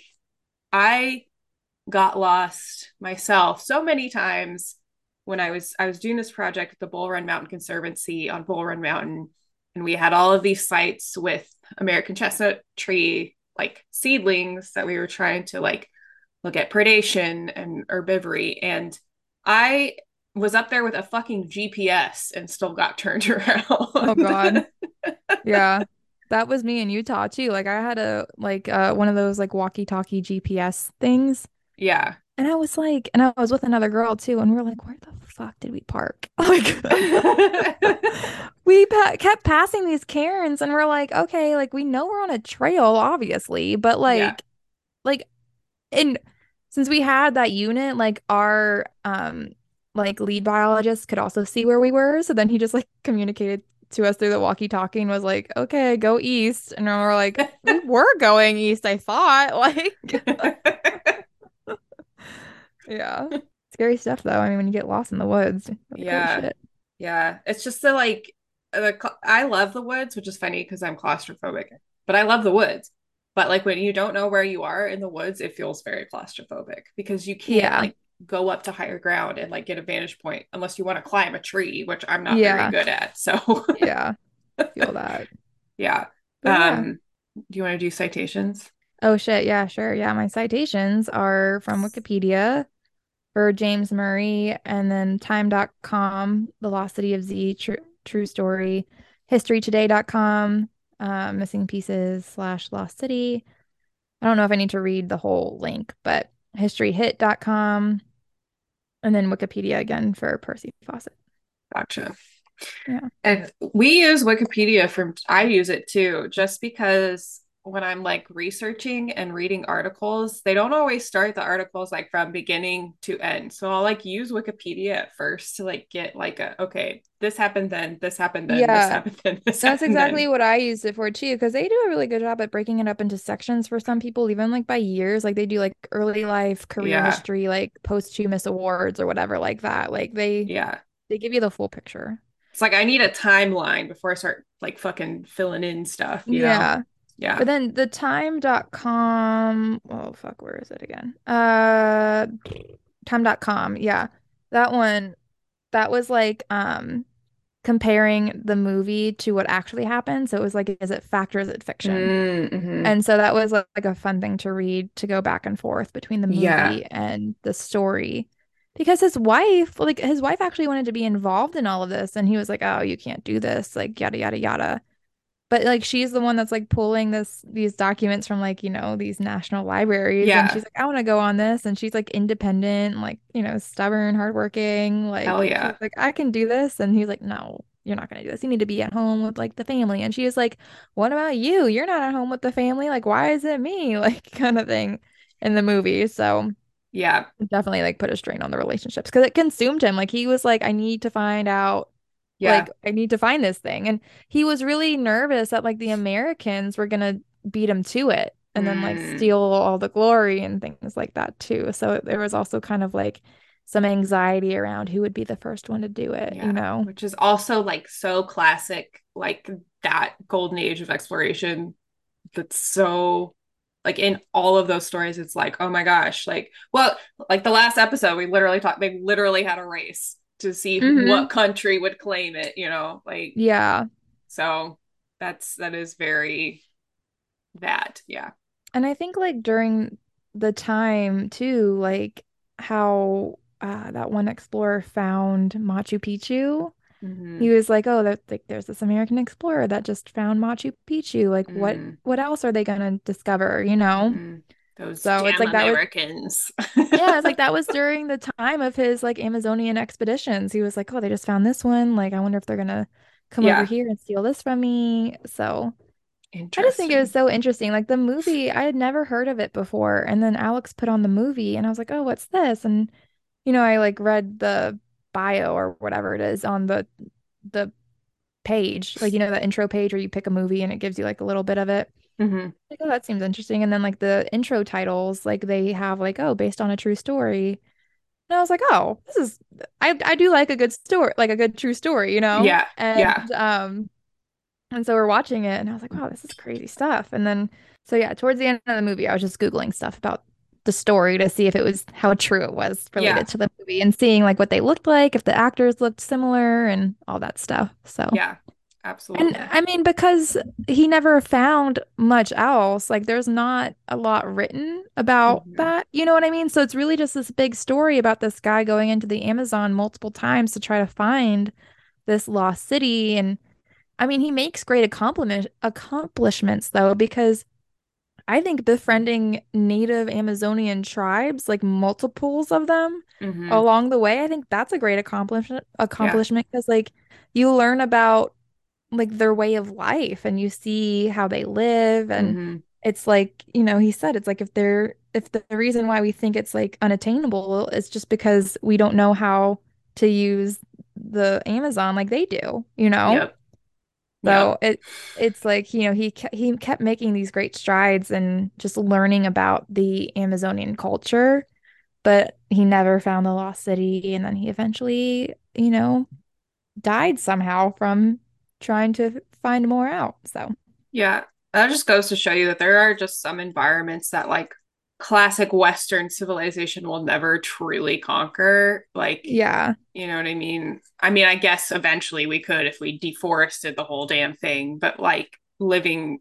I got lost myself so many times when I was doing this project at the Bull Run Mountain Conservancy on Bull Run Mountain, and we had all of these sites with American chestnut tree like seedlings that we were trying to like look at predation and herbivory. And I was up there with a fucking GPS and still got turned Oh around. God. Yeah. That was me in Utah too. Like I had a like one of those like walkie-talkie GPS things. Yeah. And I was like, and I was with another girl too, and we were like, where the fuck did we park? Like we kept passing these cairns and we're like, okay, like we know we're on a trail, obviously, but Yeah. like and since we had that unit, like our like lead biologist could also see where we were. So then he just like communicated to us through the walkie-talkie and was like, okay, go east. And we're like, we were going east, I thought. Like, yeah. Scary stuff though. I mean, when you get lost in the woods, you're like, oh Yeah. shit. Yeah. It's just the like I love the woods, which is funny because I'm claustrophobic, but I love the woods. But like when you don't know where you are in the woods, it feels very claustrophobic because you can't Yeah. like go up to higher ground and like get a vantage point unless you want to climb a tree, which I'm not very Yeah. good at. So Yeah. Feel that. yeah. But yeah. Do you want to do citations? Oh shit. Yeah, sure. Yeah. My citations are from Wikipedia. for James Murray, and then time.com, The Lost City of Z, true story, historytoday.com, missing pieces slash lost city. I don't know if I need to read the whole link, but historyhit.com, and then Wikipedia again for Percy Fawcett. Gotcha. Yeah. And we use Wikipedia I use it too, just because when I'm like researching and reading articles, they don't always start the articles like from beginning to end. So I'll like use Wikipedia at first to like get like okay, this happened then, this happened then, this Yeah, happened then, this that's happened exactly then. what I used it for too, because they do a really good job at breaking it up into sections for some people, even like by years. Like they do like early life, career Yeah. history, like posthumous awards or whatever like that. Like Yeah. they give you the full picture. It's like I need a timeline before I start like fucking filling in stuff, you know? Yeah. But Yeah. then the time.com, oh fuck, where is it again? Time.com. Yeah. That one, that was like comparing the movie to what actually happened. So it was like, is it fact or is it fiction? Mm-hmm. And so that was like a fun thing to read to go back and forth between the Yeah. movie and the story. Because his wife actually wanted to be involved in all of this, and he was like, "Oh, you can't do this," like yada yada yada. But like she's the one that's like pulling these documents from like, these national libraries, and she's Yeah. like, "I want to go on this." And she's like independent, like, stubborn, hardworking, Hell like she's yeah. like, "I can do this." And he's like, "No, you're not gonna do this. You need to be at home with like the family." And she was like, "What about you? You're not at home with the family. Like, why is it me?" Like kind of thing in the movie. So Yeah. it definitely like put a strain on the relationships because it consumed him. Like he was like, I need to find out, like Yeah. I need to find this thing. And he was really nervous that like the Americans were gonna beat him to it and then like Mm. steal all the glory and things like that too. So there was also kind of like some anxiety around who would be the first one to do it, you Yeah. know? Which is also like so classic, like that golden age of exploration. That's so like in all of those stories, it's like, oh my gosh, like, well, like the last episode, they literally had a race to see Hmm. what country would claim it, you know, like, Yeah. so that is very that, yeah. And I think like during the time too, like how that one explorer found Machu Picchu. He Mm-hmm. was like, "Oh, like there's this American explorer that just found Machu Picchu. Like Mm, what else are they gonna discover, you know?" mm-hmm. Those So it's damn like that was Americans. yeah, it's like that was during the time of his like Amazonian expeditions. He was like, "Oh, they just found this one. Like I wonder if they're gonna come over Yeah, here and steal this from me." So I just think it was interesting. so interesting. Like the movie, I had never heard of it before, and then Alex put on the movie and I was like, "Oh, what's this?" And I like read the bio or whatever it is on the page, like the intro page where you pick a movie and it gives you like a little bit of it. Hmm. Like, oh, that seems interesting. And then like the intro titles, like they have like, oh, based on a true story. And I was like, oh, this is I do like a good story, like a good true story, you know? Yeah, yeah, And so we're watching it and I was like, wow, this is crazy stuff. And then so yeah, towards the end of the movie, I was just Googling stuff about the story to see if it was how true it was yeah, related to the movie and seeing like what they looked like, if the actors looked similar and all that stuff. So yeah, and absolutely. I mean, because he never found much else, like there's not a lot written about Hmm. that. You know what I mean? So it's really just this big story about this guy going into the Amazon multiple times to try to find this lost city. And I mean, he makes great accomplishments though, because I think befriending native Amazonian tribes, like multiples of them Hmm. along the way, I think that's a great accomplishment Yeah. accomplishment because like you learn about like their way of life and you see how they live and Hmm. it's like he said it's like if the reason why we think it's like unattainable is just because we don't know how to use the Amazon like they do, Yep. Yep. so it's like he kept making these great strides and just learning about the Amazonian culture, but he never found the lost city and then he eventually died somehow from trying to find more out. So, Yeah. That just goes to show you that there are just some environments that like classic Western civilization will never truly conquer. Like, yeah. you know what I mean? I mean, I guess eventually we could if we deforested the whole damn thing, but like living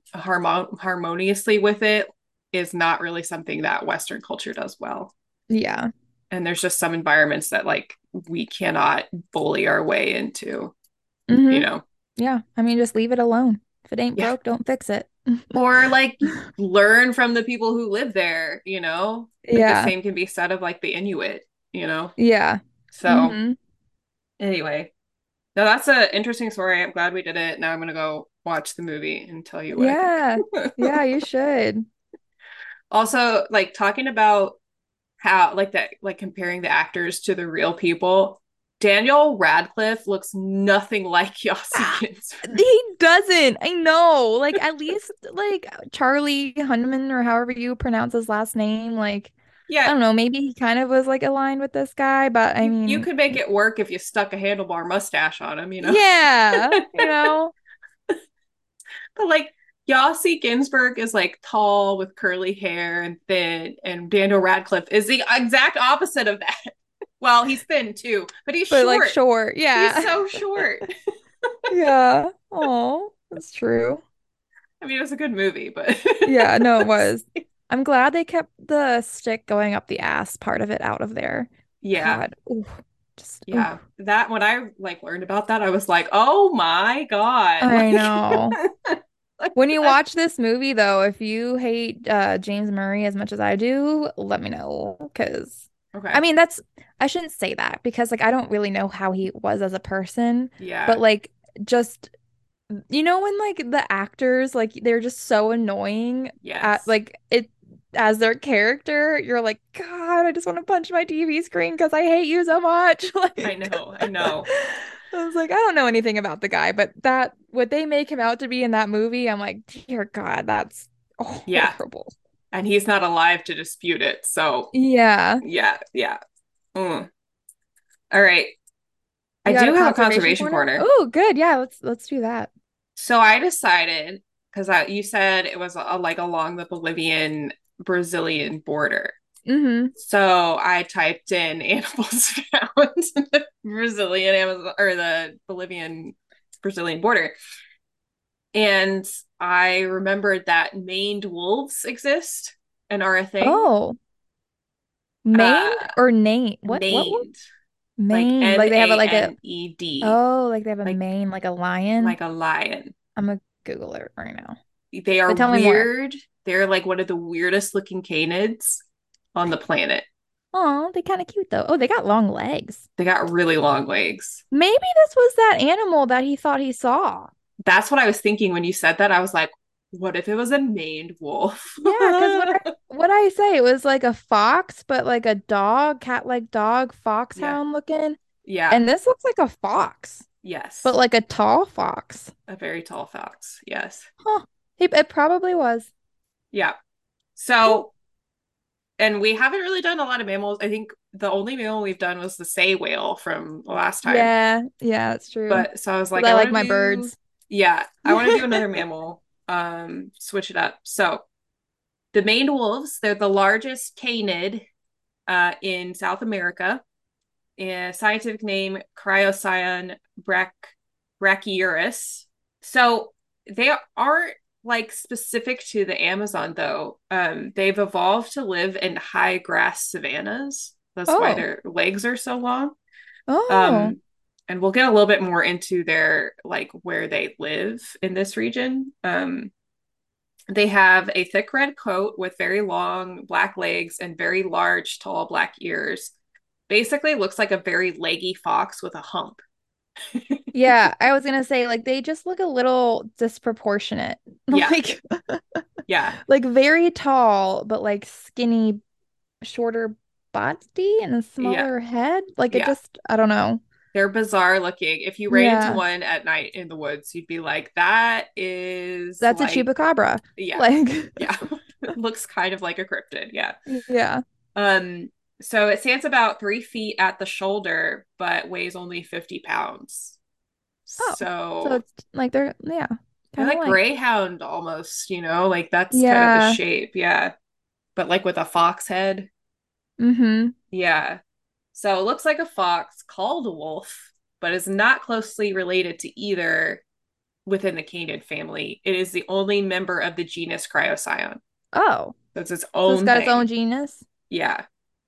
harmoniously with it is not really something that Western culture does well. Yeah. And there's just some environments that like we cannot bully our way into, you Hmm. know? Yeah. I mean, just leave it alone. If it ain't Yeah. broke, don't fix it. Or like learn from the people who live there, you know? Like the Yeah. same can be said of like the Inuit, you know? Yeah. So Hmm. anyway, now that's an interesting story. I'm glad we did it. Now I'm gonna go watch the movie and tell you what I think. Yeah. Yeah, you should. Also, like talking about how like that, like comparing the actors to the real people. Daniel Radcliffe looks nothing like Yossi Ginsburg. He doesn't. I know. Like at least like Charlie Hunman or however you pronounce his last name, like I Yeah, don't know, maybe he kind of was like aligned with this guy, but I you mean, could make it work if you stuck a handlebar mustache on him, you know. yeah, you know. But like Yossi Ginsburg is like tall with curly hair and thin, and Daniel Radcliffe is the exact opposite of that. Well, he's thin too, but he's But like short. short, He's yeah. so short. Yeah. Oh, that's true. I mean, it was a good movie, but Yeah, no, it was. I'm glad they kept the stick going up the ass part of it out of there. yeah, God. Ooh, just ooh. yeah. That when I like learned about that, I was like, oh my God. I know. Like When you that. watch this movie, though, if you hate James Murray as much as I do, let me know. Because, I Okay. mean, I shouldn't say that because, like, I don't really know how he was as a person. But, Yeah. like, just, when, like, the actors, like, they're just so annoying at, Yes. like, it as their character, you're like, God, I just want to punch my TV screen because I hate you so much. I Like, know. I know. I was like, I don't know anything about the guy, but that what they make him out to be in that movie, I'm like, dear God, that's Yeah. horrible. And he's not alive to dispute it. So, Yeah. yeah. Yeah. Mm. All right. I You got do a have a conservation conservation corner? corner. Oh, good. Yeah, let's do that. So I decided because you said it was like along the Bolivian Brazilian border. Mm-hmm. So I typed in animals found in the Brazilian Amazon or the Bolivian Brazilian border. And I remembered that maned wolves exist and are a thing. Oh, Uh, Maine or Nate? What wolf? maned, like Maine. M Like they have a A like a N E D, oh, like they have a like mane, like a lion. like a lion. I'm gonna Google it right now. They are But tell me more. weird. They're like one of the weirdest looking canids on the planet. Oh, they kind of cute though. Oh, they got long legs. They got really long legs. Maybe this was that animal that he thought he saw. That's what I was thinking when you said that. I was like, what if it was a maned wolf? Yeah, because what I say, it was like a fox, but like a dog, cat-like dog, Yeah. foxhound looking. Yeah. And this looks like a fox, but Yes. like a tall fox. A very tall fox. Yes. Huh. It probably was. Yeah. Cool. So, and we haven't really done a lot of mammals. I think the only mammal we've done was the sei whale from the last time. Yeah, yeah, that's true. But so I was like, Because I I want like to my do, birds. yeah, I want to do another mammal, switch it up. So the maned wolves, they're the largest canid in South America. And scientific name Cryocyon brachyurus. So they aren't like specific to the Amazon though. They've evolved to live in high grass savannas. That's why Oh, their legs are so long. oh, Um, and we'll get a little bit more into their like where they live in this region. They have a thick red coat with very long black legs and very large, tall black ears. Basically, looks like a very leggy fox with a hump. yeah. I was gonna say like they just look a little disproportionate, Yeah, like yeah, like very tall, but like skinny, shorter body and a yeah, smaller head. Like it yeah. just, I don't know. They're bizarre looking. If you ran into Yeah, one at night in the woods, you'd be like, that is that's a like, chupacabra. yeah, Like, yeah. It looks kind of like a cryptid. Yeah. yeah. Um, so it stands about 3 feet at the shoulder, but weighs only 50 pounds. Oh, so So it's like yeah, they're kind of like like, greyhound almost, like that's kind of the yeah. shape. Yeah. But like with a fox head. Mm-hmm. Yeah. So it looks like a fox called a wolf, but is not closely related to either within the canid family. It is the only member of the genus Cryocyon. Oh, So it's its so it's own got its own thing. genus. Yeah.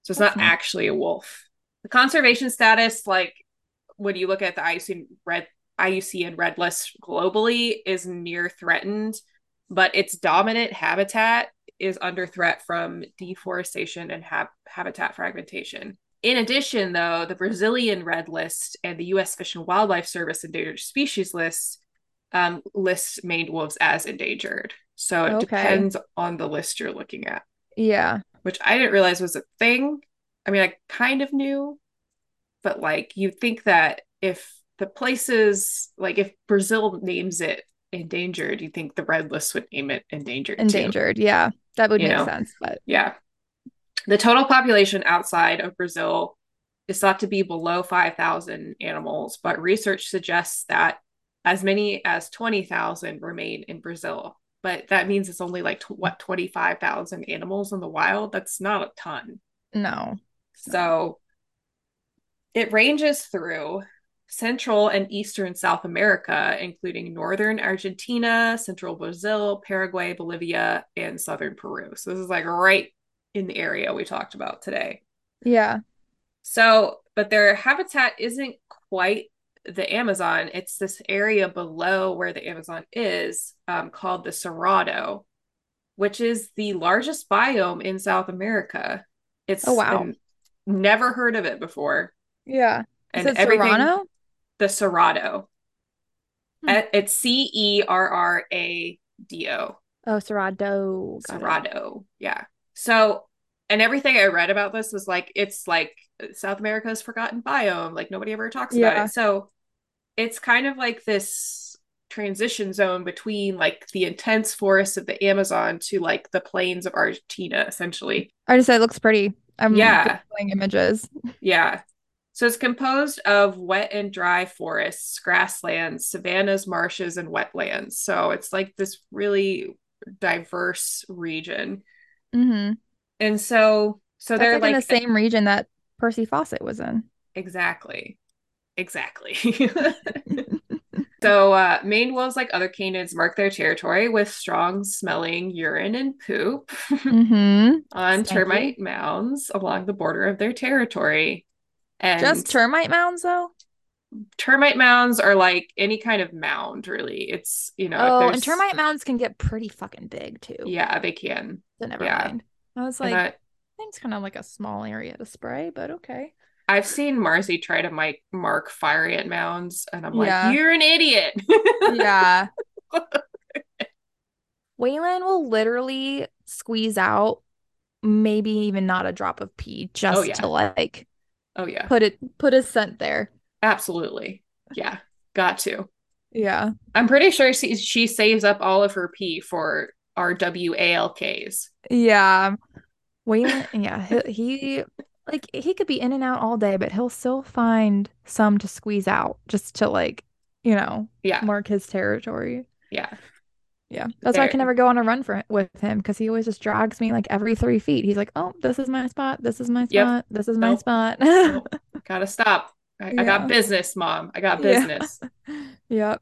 So it's That's not neat. actually a wolf. The conservation status, like when you look at the IUCN Red List globally, is near threatened, but its dominant habitat is under threat from deforestation and habitat fragmentation. In addition, though, the Brazilian Red List and the U.S. Fish and Wildlife Service endangered species list lists maned wolves as endangered. So it Okay. depends on the list you're looking at, Yeah. which I didn't realize was a thing. I mean, I kind of knew, but like you think that if the places, like if Brazil names it endangered, you think the red list would name it endangered too, Endangered. Yeah. That would you make know? sense. But Yeah. The total population outside of Brazil is thought to be below 5,000 animals, but research suggests that as many as 20,000 remain in Brazil. But that means it's only like, what, 25,000 animals in the wild? That's not a ton. no. No. So it ranges through Central and Eastern South America, including northern Argentina, central Brazil, Paraguay, Bolivia, and southern Peru. So this is like right in the area we talked about today. Yeah. So, but their habitat isn't quite the Amazon. It's this area below where the Amazon is, called the Cerrado, which is the largest biome in South America. Oh, It's wow. and never heard of it before. Yeah. You And said everything, Serrano? the Cerrado. Hmm. It's Cerrado. Oh, Serrado. Got it. Cerrado. Yeah. So, and everything I read about this was like, it's like South America's forgotten biome. Like nobody ever talks about Yeah. it. So it's kind of like this transition zone between like the intense forests of the Amazon to like the plains of Argentina, essentially. I just said it looks pretty. I'm Yeah. Googling images. Yeah. So it's composed of wet and dry forests, grasslands, savannas, marshes, and wetlands. So it's like this really diverse region. Hmm. And so That's they're like in the like same region that Percy Fawcett was in. exactly, exactly. So Maine wolves, like other canids, mark their territory with strong smelling urine and poop Mm-hmm. on Stanky. termite mounds along the border of their territory. And Just termite mounds, though? termite mounds are like any kind of mound, really. It's, if Oh, and there's, termite mounds can get pretty fucking big too. yeah, they can. So never Yeah. mind. I was And like, I think it's kind of like a small area to spray, but okay. I've seen Marcy try to mark fire ant mounds, and I'm like, Yeah. you're an idiot. Yeah. Waylon will literally squeeze out maybe even not a drop of pee Oh, just to yeah. like Oh, yeah. put a scent there. Absolutely. Yeah. Got to. Yeah. I'm pretty sure she saves up all of her pee for our WALKs. Yeah. Waylon, yeah, like he could be in and out all day, but he'll still find some to squeeze out just to like, Yeah. mark his territory. Yeah. Yeah. That's why I can There. never go on a run with him because he always just drags me like every 3 feet. He's like, "Oh, this is my spot. This is my Yep. spot. This is my Nope. spot." Nope. Gotta stop. I got Yeah. business, Mom. I got Yeah. business. Yep.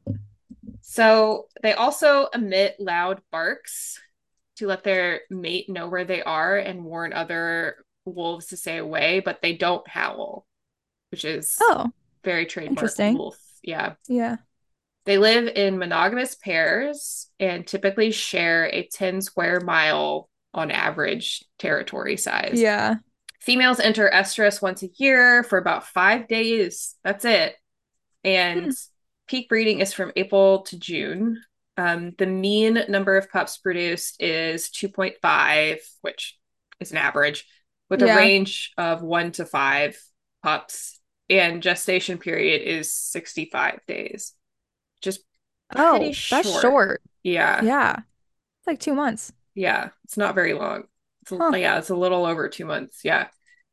So they also emit loud barks to let their mate know where they are and warn other wolves to stay away, but they don't howl, which is Oh, very trademark interesting. wolf. Yeah. Yeah. They live in monogamous pairs and typically share a 10 square mile on average territory size. Yeah. Females enter estrus once a year for about 5 days. That's it. And Hmm. peak breeding is from April to June. The mean number of pups produced is 2.5, which is an average, with a Yeah. range of 1 to 5 pups. And gestation period is 65 days, just pretty Oh, that's short. short. Yeah, Yeah. It's like 2 months. yeah, it's not very long. Huh. Yeah, it's a little over 2 months. Yeah.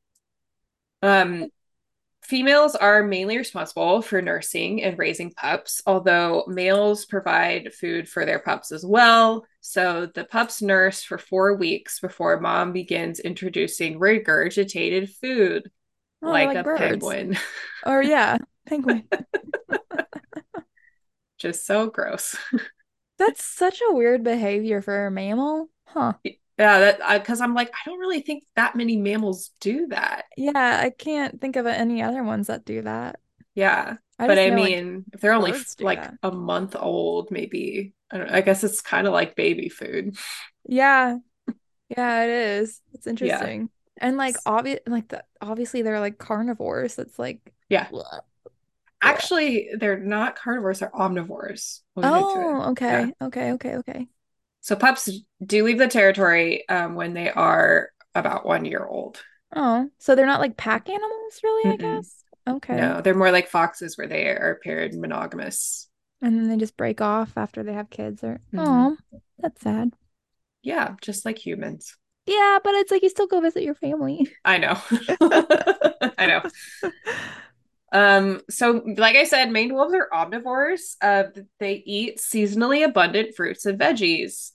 Um, Females are mainly responsible for nursing and raising pups, although males provide food for their pups as well. So the pups nurse for 4 weeks before mom begins introducing regurgitated food Oh, they're like like a birds. penguin. Or yeah, penguin. Just so gross. That's such a weird behavior for a mammal. Huh. Yeah, that because I'm like, I don't really think that many mammals do that. Yeah, I can't think of any other ones that do that. Yeah. I But just I know like mean, if they're only birds do like that. a month old, maybe, I don't know, I guess it's kind of like baby food. Yeah, yeah, it is. It's Yeah. interesting. And like obviously they're like carnivores. It's like Yeah. bleh, bleh. Actually, they're not carnivores, they're omnivores. We'll get into it. Oh, Yeah. okay. Okay, okay, okay. So pups do leave the territory when they are about 1 year old. Oh, so they're not like pack animals, really, I Mm-mm. guess. Okay. No, they're more like foxes where they are paired monogamous. And then they just break off after they have kids or Hmm. oh, that's sad. Yeah, just like humans. Yeah, but it's like you still go visit your family. I know. I know. So like I said, maned wolves are omnivores. They eat seasonally abundant fruits and veggies.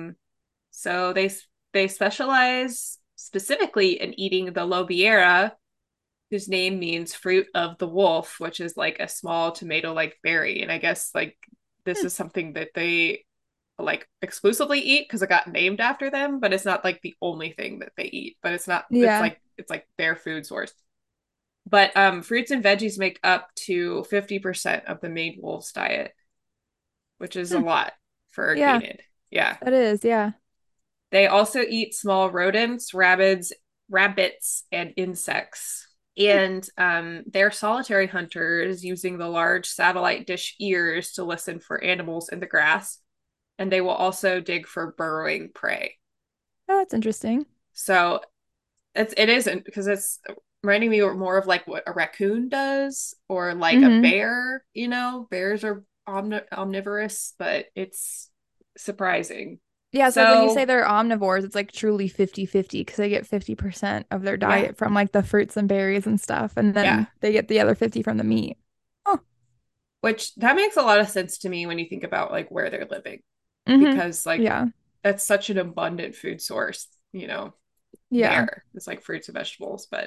So they specialize specifically in eating the lobiera, whose name means fruit of the wolf, which is like a small tomato-like berry. And I guess like this Hmm. is something that they like exclusively eat because it got named after them, but it's not like the only thing that they eat. But it's not, Yeah. it's like their food source. But fruits and veggies make up to 50% of the maned wolf's diet, which is a Hmm. lot for a Yeah, canid. Yeah. that is. Yeah. They also eat small rodents, rabbits, and insects. Hmm. And they're solitary hunters using the large satellite dish ears to listen for animals in the grass. And they will also dig for burrowing prey. Oh, that's interesting. So it isn't because it's reminding me more of like what a raccoon does or like a Mm-hmm. bear. Bears are omnivorous, but it's surprising. Yeah, it's like when you say So they're omnivores, it's like truly 50-50 because they get 50% of their yeah, diet from like the fruits and berries and stuff, and yeah. then they get the other 50 from the meat. Oh, Which that makes a lot of sense to me when you think about like where they're living, mm-hmm. because like Yeah. that's such an abundant food source, Yeah. there. It's like fruits and vegetables, but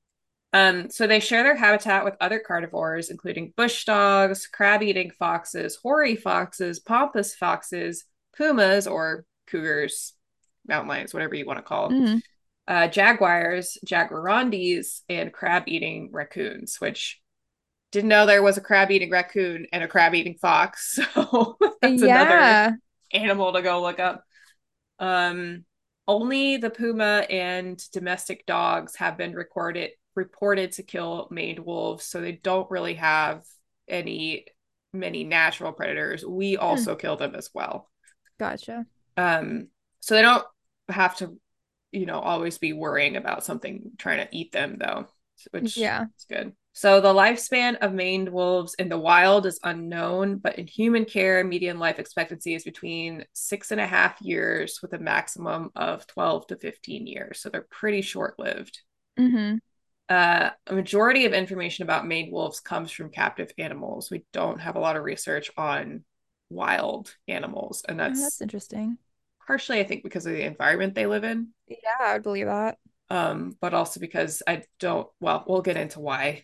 so they share their habitat with other carnivores, including bush dogs, crab-eating foxes, hoary foxes, pampas foxes, pumas or cougars, mountain lions, whatever you want to call them, Mm-hmm. jaguars, jaguarondis, and crab-eating raccoons, which didn't know there was a crab-eating raccoon and a crab-eating fox. So that's another Yeah. animal to go look up. Um, Only the puma and domestic dogs have been reported to kill maned wolves, so they don't really have any many natural predators. We Hmm. also kill them as well. Gotcha. Um, so they don't have to, always be worrying about something trying to eat them though, which Yeah. is good. So the lifespan of maned wolves in the wild is unknown, but in human care, median life expectancy is between 6.5 years with a maximum of 12 to 15 years. So they're pretty short-lived. Mm-hmm. A majority of information about maned wolves comes from captive animals. We don't have a lot of research on wild animals, and Oh, that's that's interesting. partially, I think, because of the environment they live in, Yeah, I would believe that. but also because I don't, well, we'll get into why.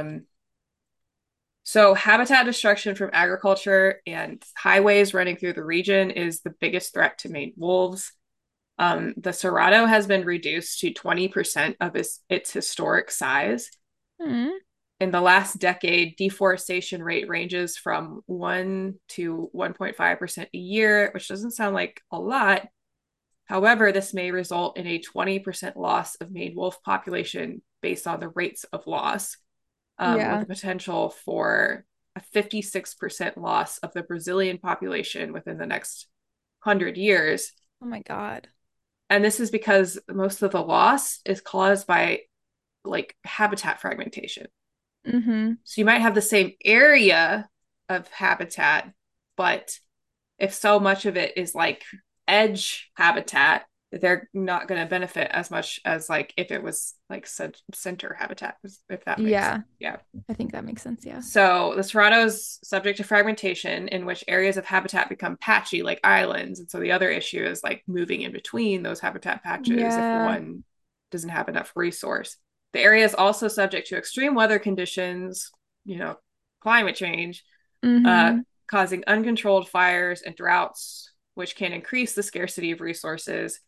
So, habitat destruction from agriculture and highways running through the region is the biggest threat to maned wolves. The Cerrado has been reduced to 20% of its historic size. Hmm. In the last decade, deforestation rate ranges from 1 to 1.5% a year, which doesn't sound like a lot. However, this may result in a 20% loss of maned wolf population based on the rates of loss, with Yeah. the potential for a 56% loss of the Brazilian population within the next 100 years. Oh my God. And this is because most of the loss is caused by like habitat fragmentation. Mm-hmm. So you might have the same area of habitat, but if so much of it is like edge habitat, they're not going to benefit as much as like if it was like center habitat, if that makes sense. Yeah, Yeah. I think that makes sense. Yeah. So the Cerrado is subject to fragmentation, in which areas of habitat become patchy, like islands. And so the other issue is like moving in between those habitat patches if Yeah. one doesn't have enough resource. The area is also subject to extreme weather conditions, you know, climate change, uh, Mm-hmm. causing uncontrolled fires and droughts, which can increase the scarcity of resources.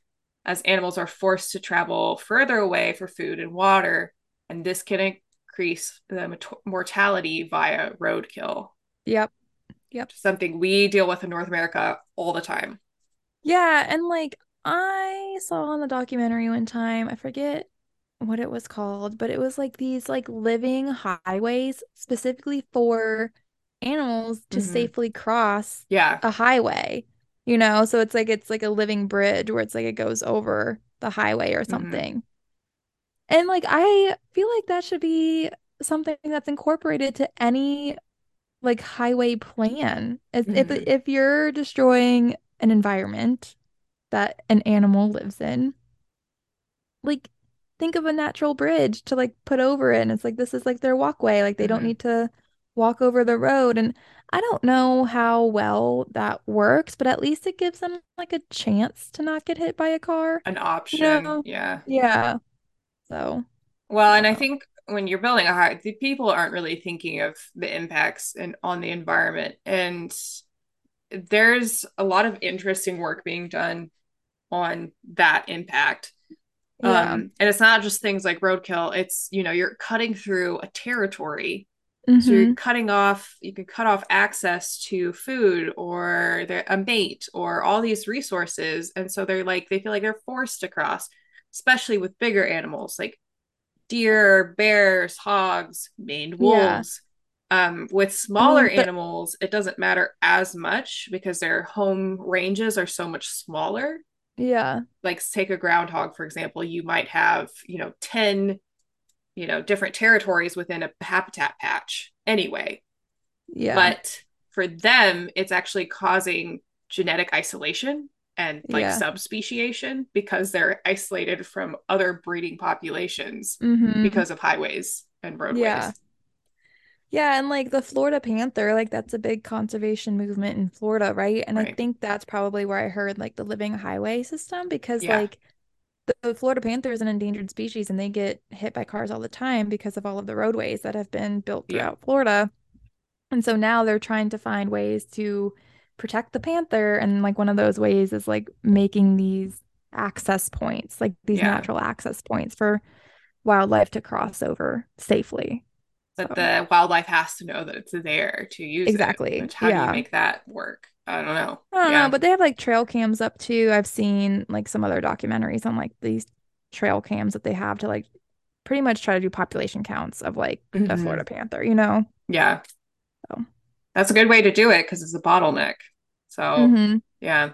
as animals are forced to travel further away for food and water, and this can increase the mortality via roadkill, Yep. Yep. something we deal with in North America all the time. Yeah, and like I saw on the documentary one time, I forget what it was called, but it was like these like living highways specifically for animals to Mm-hmm. safely cross Yeah. a highway. So it's like a living bridge where it's like it goes over the highway or Mm-hmm. something. And like I feel like that should be something that's incorporated to any like highway plan. Mm-hmm. If you're destroying an environment that an animal lives in, like think of a natural bridge to like put over it. And it's like this is like their walkway. Like they don't Mm-hmm. need to walk over the road. And I don't know how well that works, but at least it gives them like a chance to not get hit by a car, An you option. know? Yeah. Yeah. So Well, I and don't I know. think when you're building a high, the people aren't really thinking of the impacts and on the environment. And there's a lot of interesting work being done on that impact. Yeah. And it's not just things like roadkill, it's, you're cutting through a territory. So you're Mm-hmm. cutting off, you can cut off access to food or a mate or all these resources. And so they feel like they're forced to cross, especially with bigger animals like deer, bears, hogs, maned Yeah. wolves. With I smaller mean, but animals, it doesn't matter as much because their home ranges are so much smaller. yeah. Like take a groundhog, for example, you might have, 10, different territories within a habitat patch anyway. Yeah. But for them, it's actually causing genetic isolation and like Yeah. subspeciation because they're isolated from other breeding populations Mm-hmm. because of highways and Yeah. roadways. Yeah, and like the Florida panther, like that's a big conservation movement in Florida, right? And I Right. think that's probably where I heard like the living highway system because Yeah. like the Florida panther is an endangered species and they get hit by cars all the time because of all of the roadways that have been built Yeah. throughout Florida. And so now they're trying to find ways to protect the panther. And like one of those ways is like making these access points, like these Yeah. natural access points for wildlife to cross over safely. But So the wildlife has to know that it's there to use it, exactly. which how do you Yeah. make that work? I don't know. I don't know, Yeah. but they have like trail cams up too. I've seen like some other documentaries on like these trail cams that they have to like pretty much try to do population counts of like the Mm-hmm. Florida panther. Yeah. So, That's a good way to do it because it's a bottleneck. So, hmm yeah.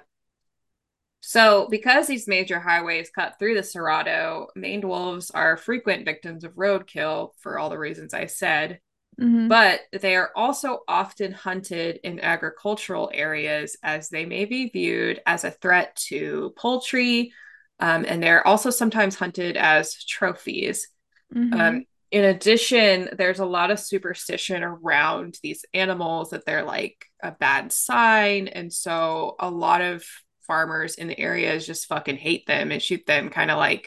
So, because these major highways cut through the Cerrado, maned wolves are frequent victims of roadkill for all the reasons I said, hmm but they are also often hunted in agricultural areas as they may be viewed as a threat to poultry, and they're also sometimes hunted as trophies. hmm In addition, there's a lot of superstition around these animals that they're like a bad sign. And so a lot of farmers in the areas just fucking hate them and shoot them kind of like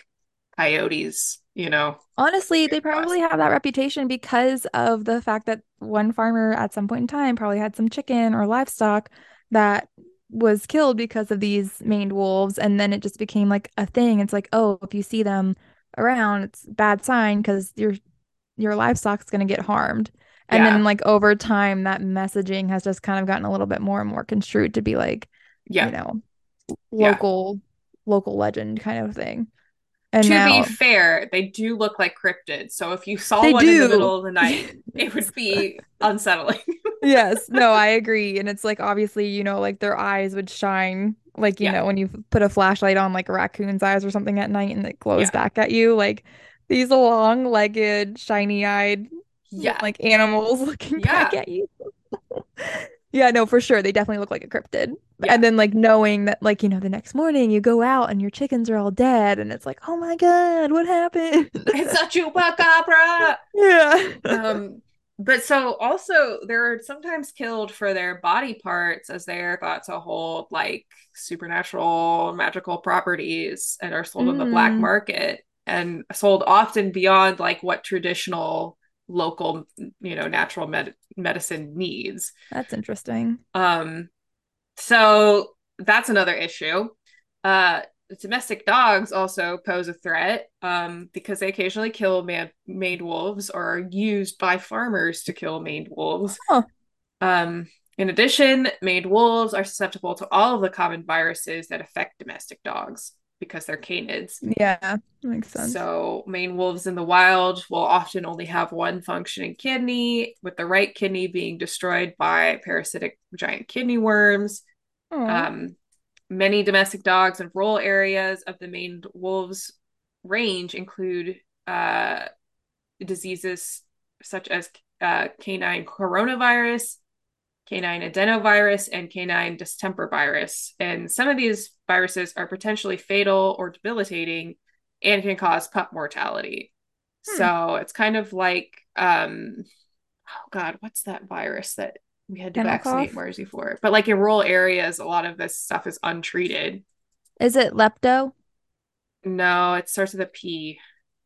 coyotes. Honestly, they West. probably have that reputation because of the fact that one farmer at some point in time probably had some chicken or livestock that was killed because of these maned wolves. And then it just became like a thing. It's like, oh, if you see them around, it's a bad sign because your livestock's going to get harmed. And then Yeah. like over time, that messaging has just kind of gotten a little bit more and more construed to be like, you Yeah. know, Yeah. local local legend kind of thing. And To be now fair, they do look like cryptids. So if you saw they one in the do. middle of the night, it would be unsettling. Yes, no, I agree. And it's like obviously, like their eyes would shine like, Yeah. when you put a flashlight on like a raccoon's eyes or something at night and it glows Yeah. back at you, like these long-legged, shiny-eyed Yeah. like animals looking back Yeah. at you. Yeah, no, for sure. They definitely look like a cryptid. Yeah. And then like knowing that like, the next morning you go out and your chickens are all dead and it's like, "Oh my God, what happened?" It's a chupacabra. Yeah. Um, but so also they're sometimes killed for their body parts as they are thought to hold like supernatural magical properties and are sold on the black Mm, market and sold often beyond like what traditional local natural medicine needs. that's interesting. um so that's another issue. domestic dogs also pose a threat because they occasionally kill maned wolves or are used by farmers to kill maned wolves. Oh, Um, in addition, maned wolves are susceptible to all of the common viruses that affect domestic dogs because they're canids. yeah, makes sense. So, maned wolves in the wild will often only have one functioning kidney, with the right kidney being destroyed by parasitic giant kidney worms. Oh, Um, Many domestic dogs in rural areas of the maned wolves range include uh, diseases such as canine coronavirus, canine adenovirus, and canine distemper virus. And some of these viruses are potentially fatal or debilitating and can cause pup mortality. hmm. So it's kind of like, oh God, what's that virus that we had to Kennel vaccinate cough. Marzi for? But like in rural areas, a lot of this stuff is untreated. Is it lepto? No, it starts with a P.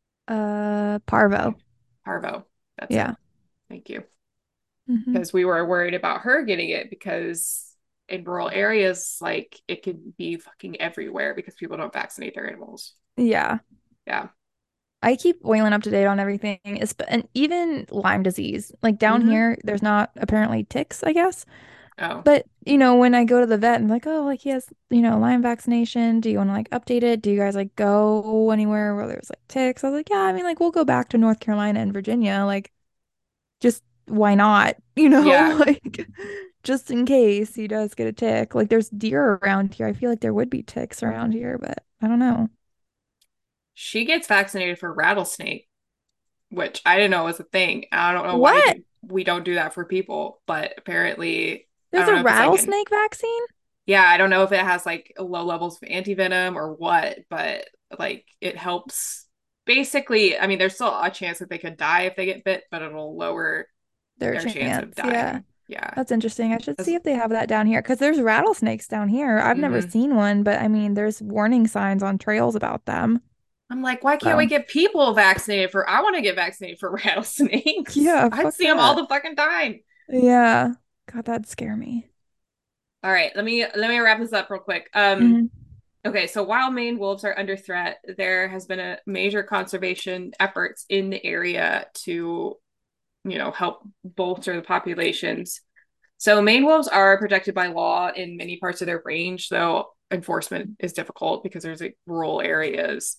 Parvo. Parvo. That's it. Yeah. Thank you. Hmm. Because we were worried about her getting it because in rural areas, like it could be fucking everywhere because people don't vaccinate their animals. Yeah. Yeah. I keep Waylon up to date on everything. And even Lyme disease. Like down Mm-hmm. here, there's not apparently ticks, I guess. Oh, But, when I go to the vet and like, oh, like he has, Lyme vaccination. Do you want to like update it? Do you guys like go anywhere where there's like ticks? I was like, yeah, I mean, like we'll go back to North Carolina and Virginia. Like, just why not? yeah. Like just in case he does get a tick. Like there's deer around here. I feel like there would be ticks around here, but I don't know. She gets vaccinated for rattlesnake, which I didn't know was a thing. I don't know why What? we don't do that for people, but apparently, I There's don't a know if it's like an, rattlesnake vaccine? yeah, I don't know if it has like low levels of antivenom or what, but like it helps. Basically, I mean, there's still a chance that they could die if they get bit, but it'll lower Their their chance of chance. Yeah. dying. Yeah. That's interesting. I should As, see if they have that down here because there's rattlesnakes down here. I've never mhm. seen one, but I mean, there's warning signs on trails about them. I'm like, why can't we So, get people vaccinated for? I want to get vaccinated for rattlesnakes. yeah, I'd fuck see them all that. the fucking time. Yeah. God, that'd scare me. All right, let me wrap this up real quick. Hmm. Okay, so while Maine wolves are under threat, there has been a major conservation efforts in the area to, help bolster the populations. So Maine wolves are protected by law in many parts of their range, though enforcement is difficult because there's like rural areas.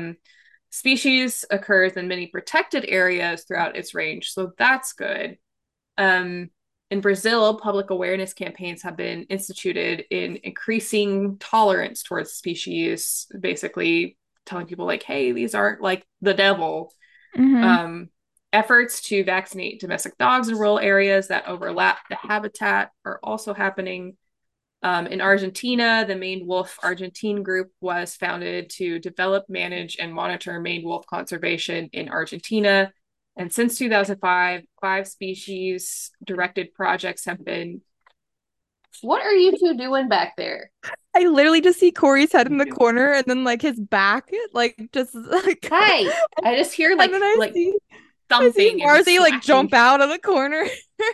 Species occurs in many protected areas throughout its range, so that's good. Um, in Brazil, public awareness campaigns have been instituted in increasing tolerance towards species, basically telling people like, "Hey, these aren't like the devil." Hmm. Um, Efforts to vaccinate domestic dogs in rural areas that overlap the habitat are also happening. In Argentina, the Maned Wolf Argentine Group was founded to develop, manage, and monitor maned wolf conservation in Argentina. And since 2005, five species directed projects have been. What are you two doing back there? I literally just see Corey's head in You the do. corner and then like his back, like just like, Hi. I just hear and like then I see thumping and Marcy like slashing. jump out of the corner.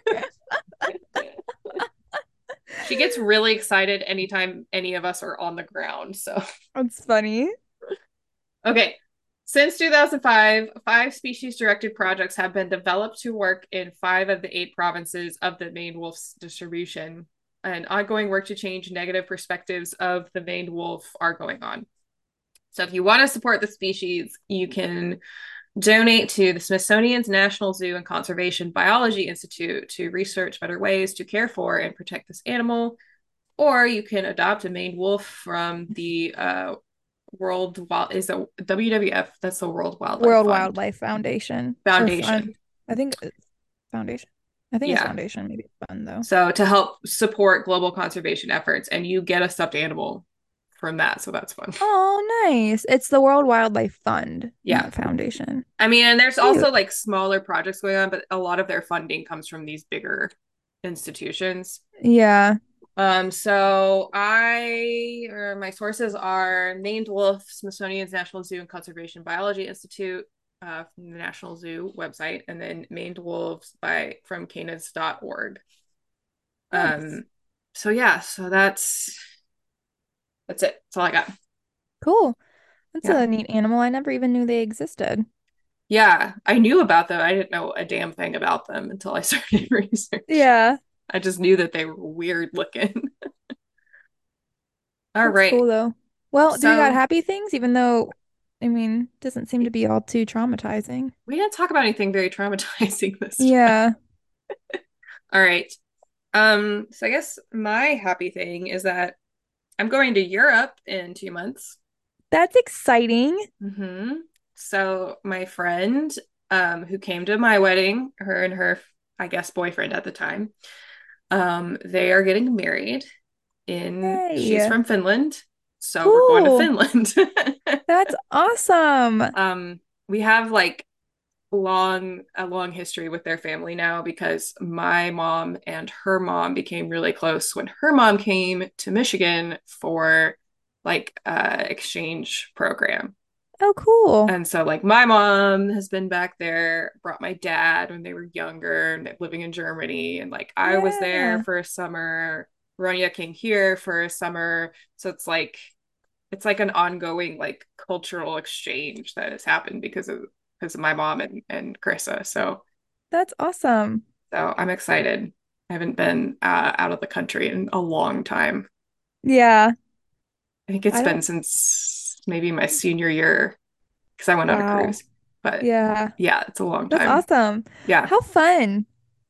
She gets really excited anytime any of us are on the ground. So, That's funny. okay. Since 2005, five species directed projects have been developed to work in five of the eight provinces of the maned wolf's distribution. And ongoing work to change negative perspectives of the maned wolf are going on. So, if you want to support the species, you can donate to the Smithsonian's National Zoo and Conservation Biology Institute to research better ways to care for and protect this animal. Or you can adopt a maned wolf from the World Wild is the WWF. That's the World Wildlife World Fund Wildlife Foundation or Foundation. fund. I think it's foundation. I think it's Yeah. foundation, maybe it's fund though. So to help support global conservation efforts, and you get a stuffed animal from that, so that's fun. Oh, nice. It's the World Wildlife Fund, Yeah. not foundation. I mean, and there's also Cute. like smaller projects going on, but a lot of their funding comes from these bigger institutions. Yeah. So or my sources are Maned Wolf, Smithsonian's National Zoo and Conservation Biology Institute, from the National Zoo website, and then Maned Wolves from canis.org. Nice. Um, so yeah, so that's it. That's all I got. Cool. That's Yeah. a neat animal. I never even knew they existed. Yeah, I knew about them. I didn't know a damn thing about them until I started research. Yeah, I just knew that they were weird looking. All that's right. cool though. Well, do we got So happy things, even though, I mean, doesn't seem to be all too traumatizing. we didn't talk about anything very traumatizing this time. Yeah, All right. So I guess my happy thing is that I'm going to Europe in 2 months. that's exciting. hmm So my friend, who came to my wedding, her and her, I guess, boyfriend at the time, they are getting married she's Yay. from Finland. So we're going to Cool. Finland. That's awesome. Um, we have a long history with their family now because my mom and her mom became really close when her mom came to Michigan for exchange program. Oh, cool. And so my mom has been back there, brought my dad when they were younger and living in Germany. And I was there Yeah, for a summer. Ronya came here for a summer. So it's like an ongoing cultural exchange that has happened because of my mom and Carissa. that's awesome. So I'm excited. I haven't been out of the country in a long time. Yeah, I think it's I been don't, since maybe my senior year because I went on a wow. cruise. But Yeah, yeah, it's a long that's time. awesome. Yeah. How fun.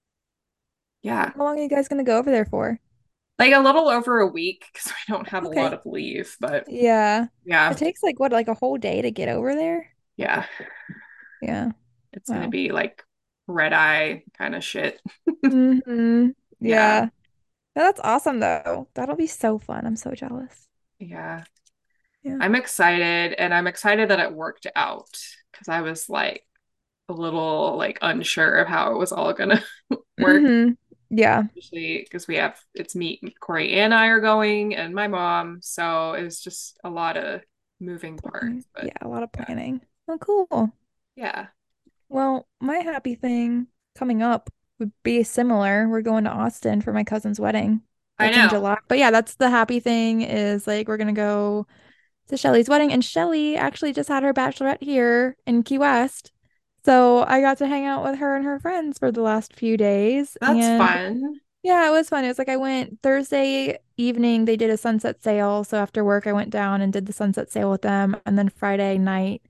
Yeah. How long are you guys gonna go over there for? Like a little over a week because I don't have a lot Okay. of leave, but Yeah. It yeah, takes like what, like a whole day to get over there? yeah, Yeah. it's gonna Wow. be red eye kind of shit. Mm-hmm. Yeah, Yeah. No, that's awesome though. That'll be so fun. I'm so jealous. yeah. Yeah. I'm excited and I'm excited that it worked out because I was a little unsure of how it was all gonna work, Mm-hmm. Yeah. especially because it's me, Corey and I are going and my mom, so it was just a lot of moving parts, but Yeah, a lot of yeah, planning. Oh, cool. yeah. Well, my happy thing coming up would be similar. We're going to Austin for my cousin's wedding. I That's in know. July. But yeah, that's the happy thing is like we're gonna go to Shelly's wedding, and Shelly actually just had her bachelorette here in Key West. So I got to hang out with her and her friends for the last few days. That's And fun. yeah, it was fun. It was like I went Thursday evening, they did a sunset sale. So after work, I went down and did the sunset sale with them. And then Friday night,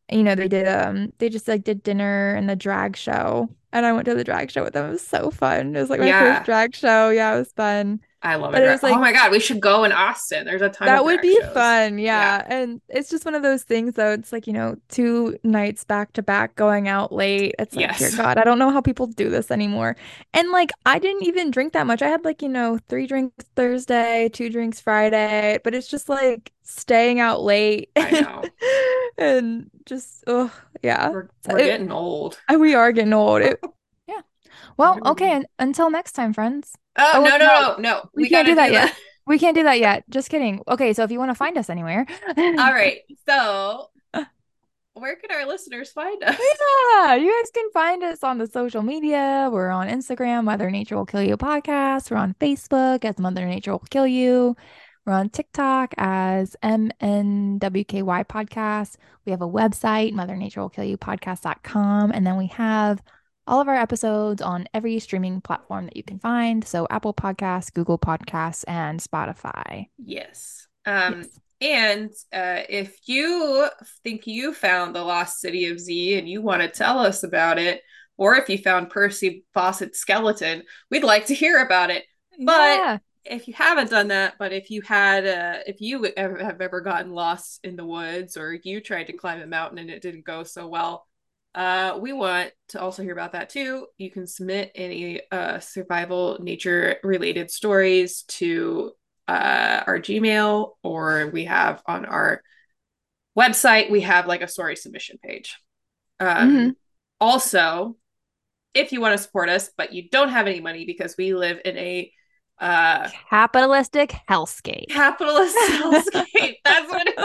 they just like did dinner and the drag show. And I went to the drag show with them. It was so fun. It was like my first Yeah. drag show. Yeah, it was fun. I love a But it drag. was Oh like my God, we should go in Austin. There's a ton of that would drag be shows. fun, Yeah. yeah. And it's just one of those things though. It's like, 2 nights back to back going out late. It's like, dear Yes. God, I don't know how people do this anymore. And like I didn't even drink that much. I had like, 3 drinks Thursday, 2 drinks Friday, but it's just like staying out late I know. and just oh yeah. We're getting old. We are getting old. Yeah. Well, okay, Oh, until next time, friends. no, Oh wait, no, no. no, no. We We can't gotta do that do yet. the We can't do that yet. Just kidding. Okay, so if you want to find us anywhere. All right. So where can our listeners find us? Yeah, you guys can find us on the social media. We're on Instagram, Mother Nature Will Kill You podcast. We're on Facebook as Mother Nature Will Kill You. We're on TikTok as MNWKY podcast. We have a website, Mother Nature Will Kill You podcast.com. And then we have all of our episodes on every streaming platform that you can find. So Apple Podcasts, Google Podcasts, and Spotify. Yes. Yes. And if you think you found the lost city of Z and you want to tell us about it, or if you found Percy Fawcett's skeleton, we'd like to hear about it. But Yeah. if you haven't done that, but if you have ever gotten lost in the woods or you tried to climb a mountain and it didn't go so well, we want to also hear about that too. You can submit any survival nature related stories to our Gmail, or we have on our website, we have a story submission page. Hmm. Also, if you want to support us, but you don't have any money because we live in a Capitalistic hellscape. capitalist hellscape, that's what it,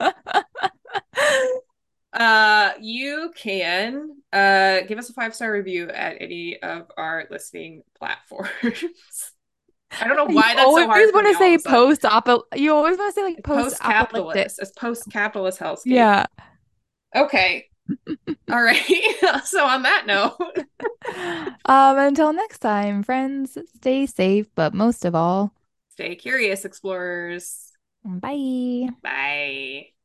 you can give us a 5-star review at any of our listening platforms. I don't know You why that's so always hard for want me to all of say a sudden. you always want to say like post-apocalyptic. Post-capitalist. It's post-capitalist hellscape. Yeah. Okay. All right. So on that note, Until next time, friends, stay safe, but most of all, stay curious, explorers. bye. Bye.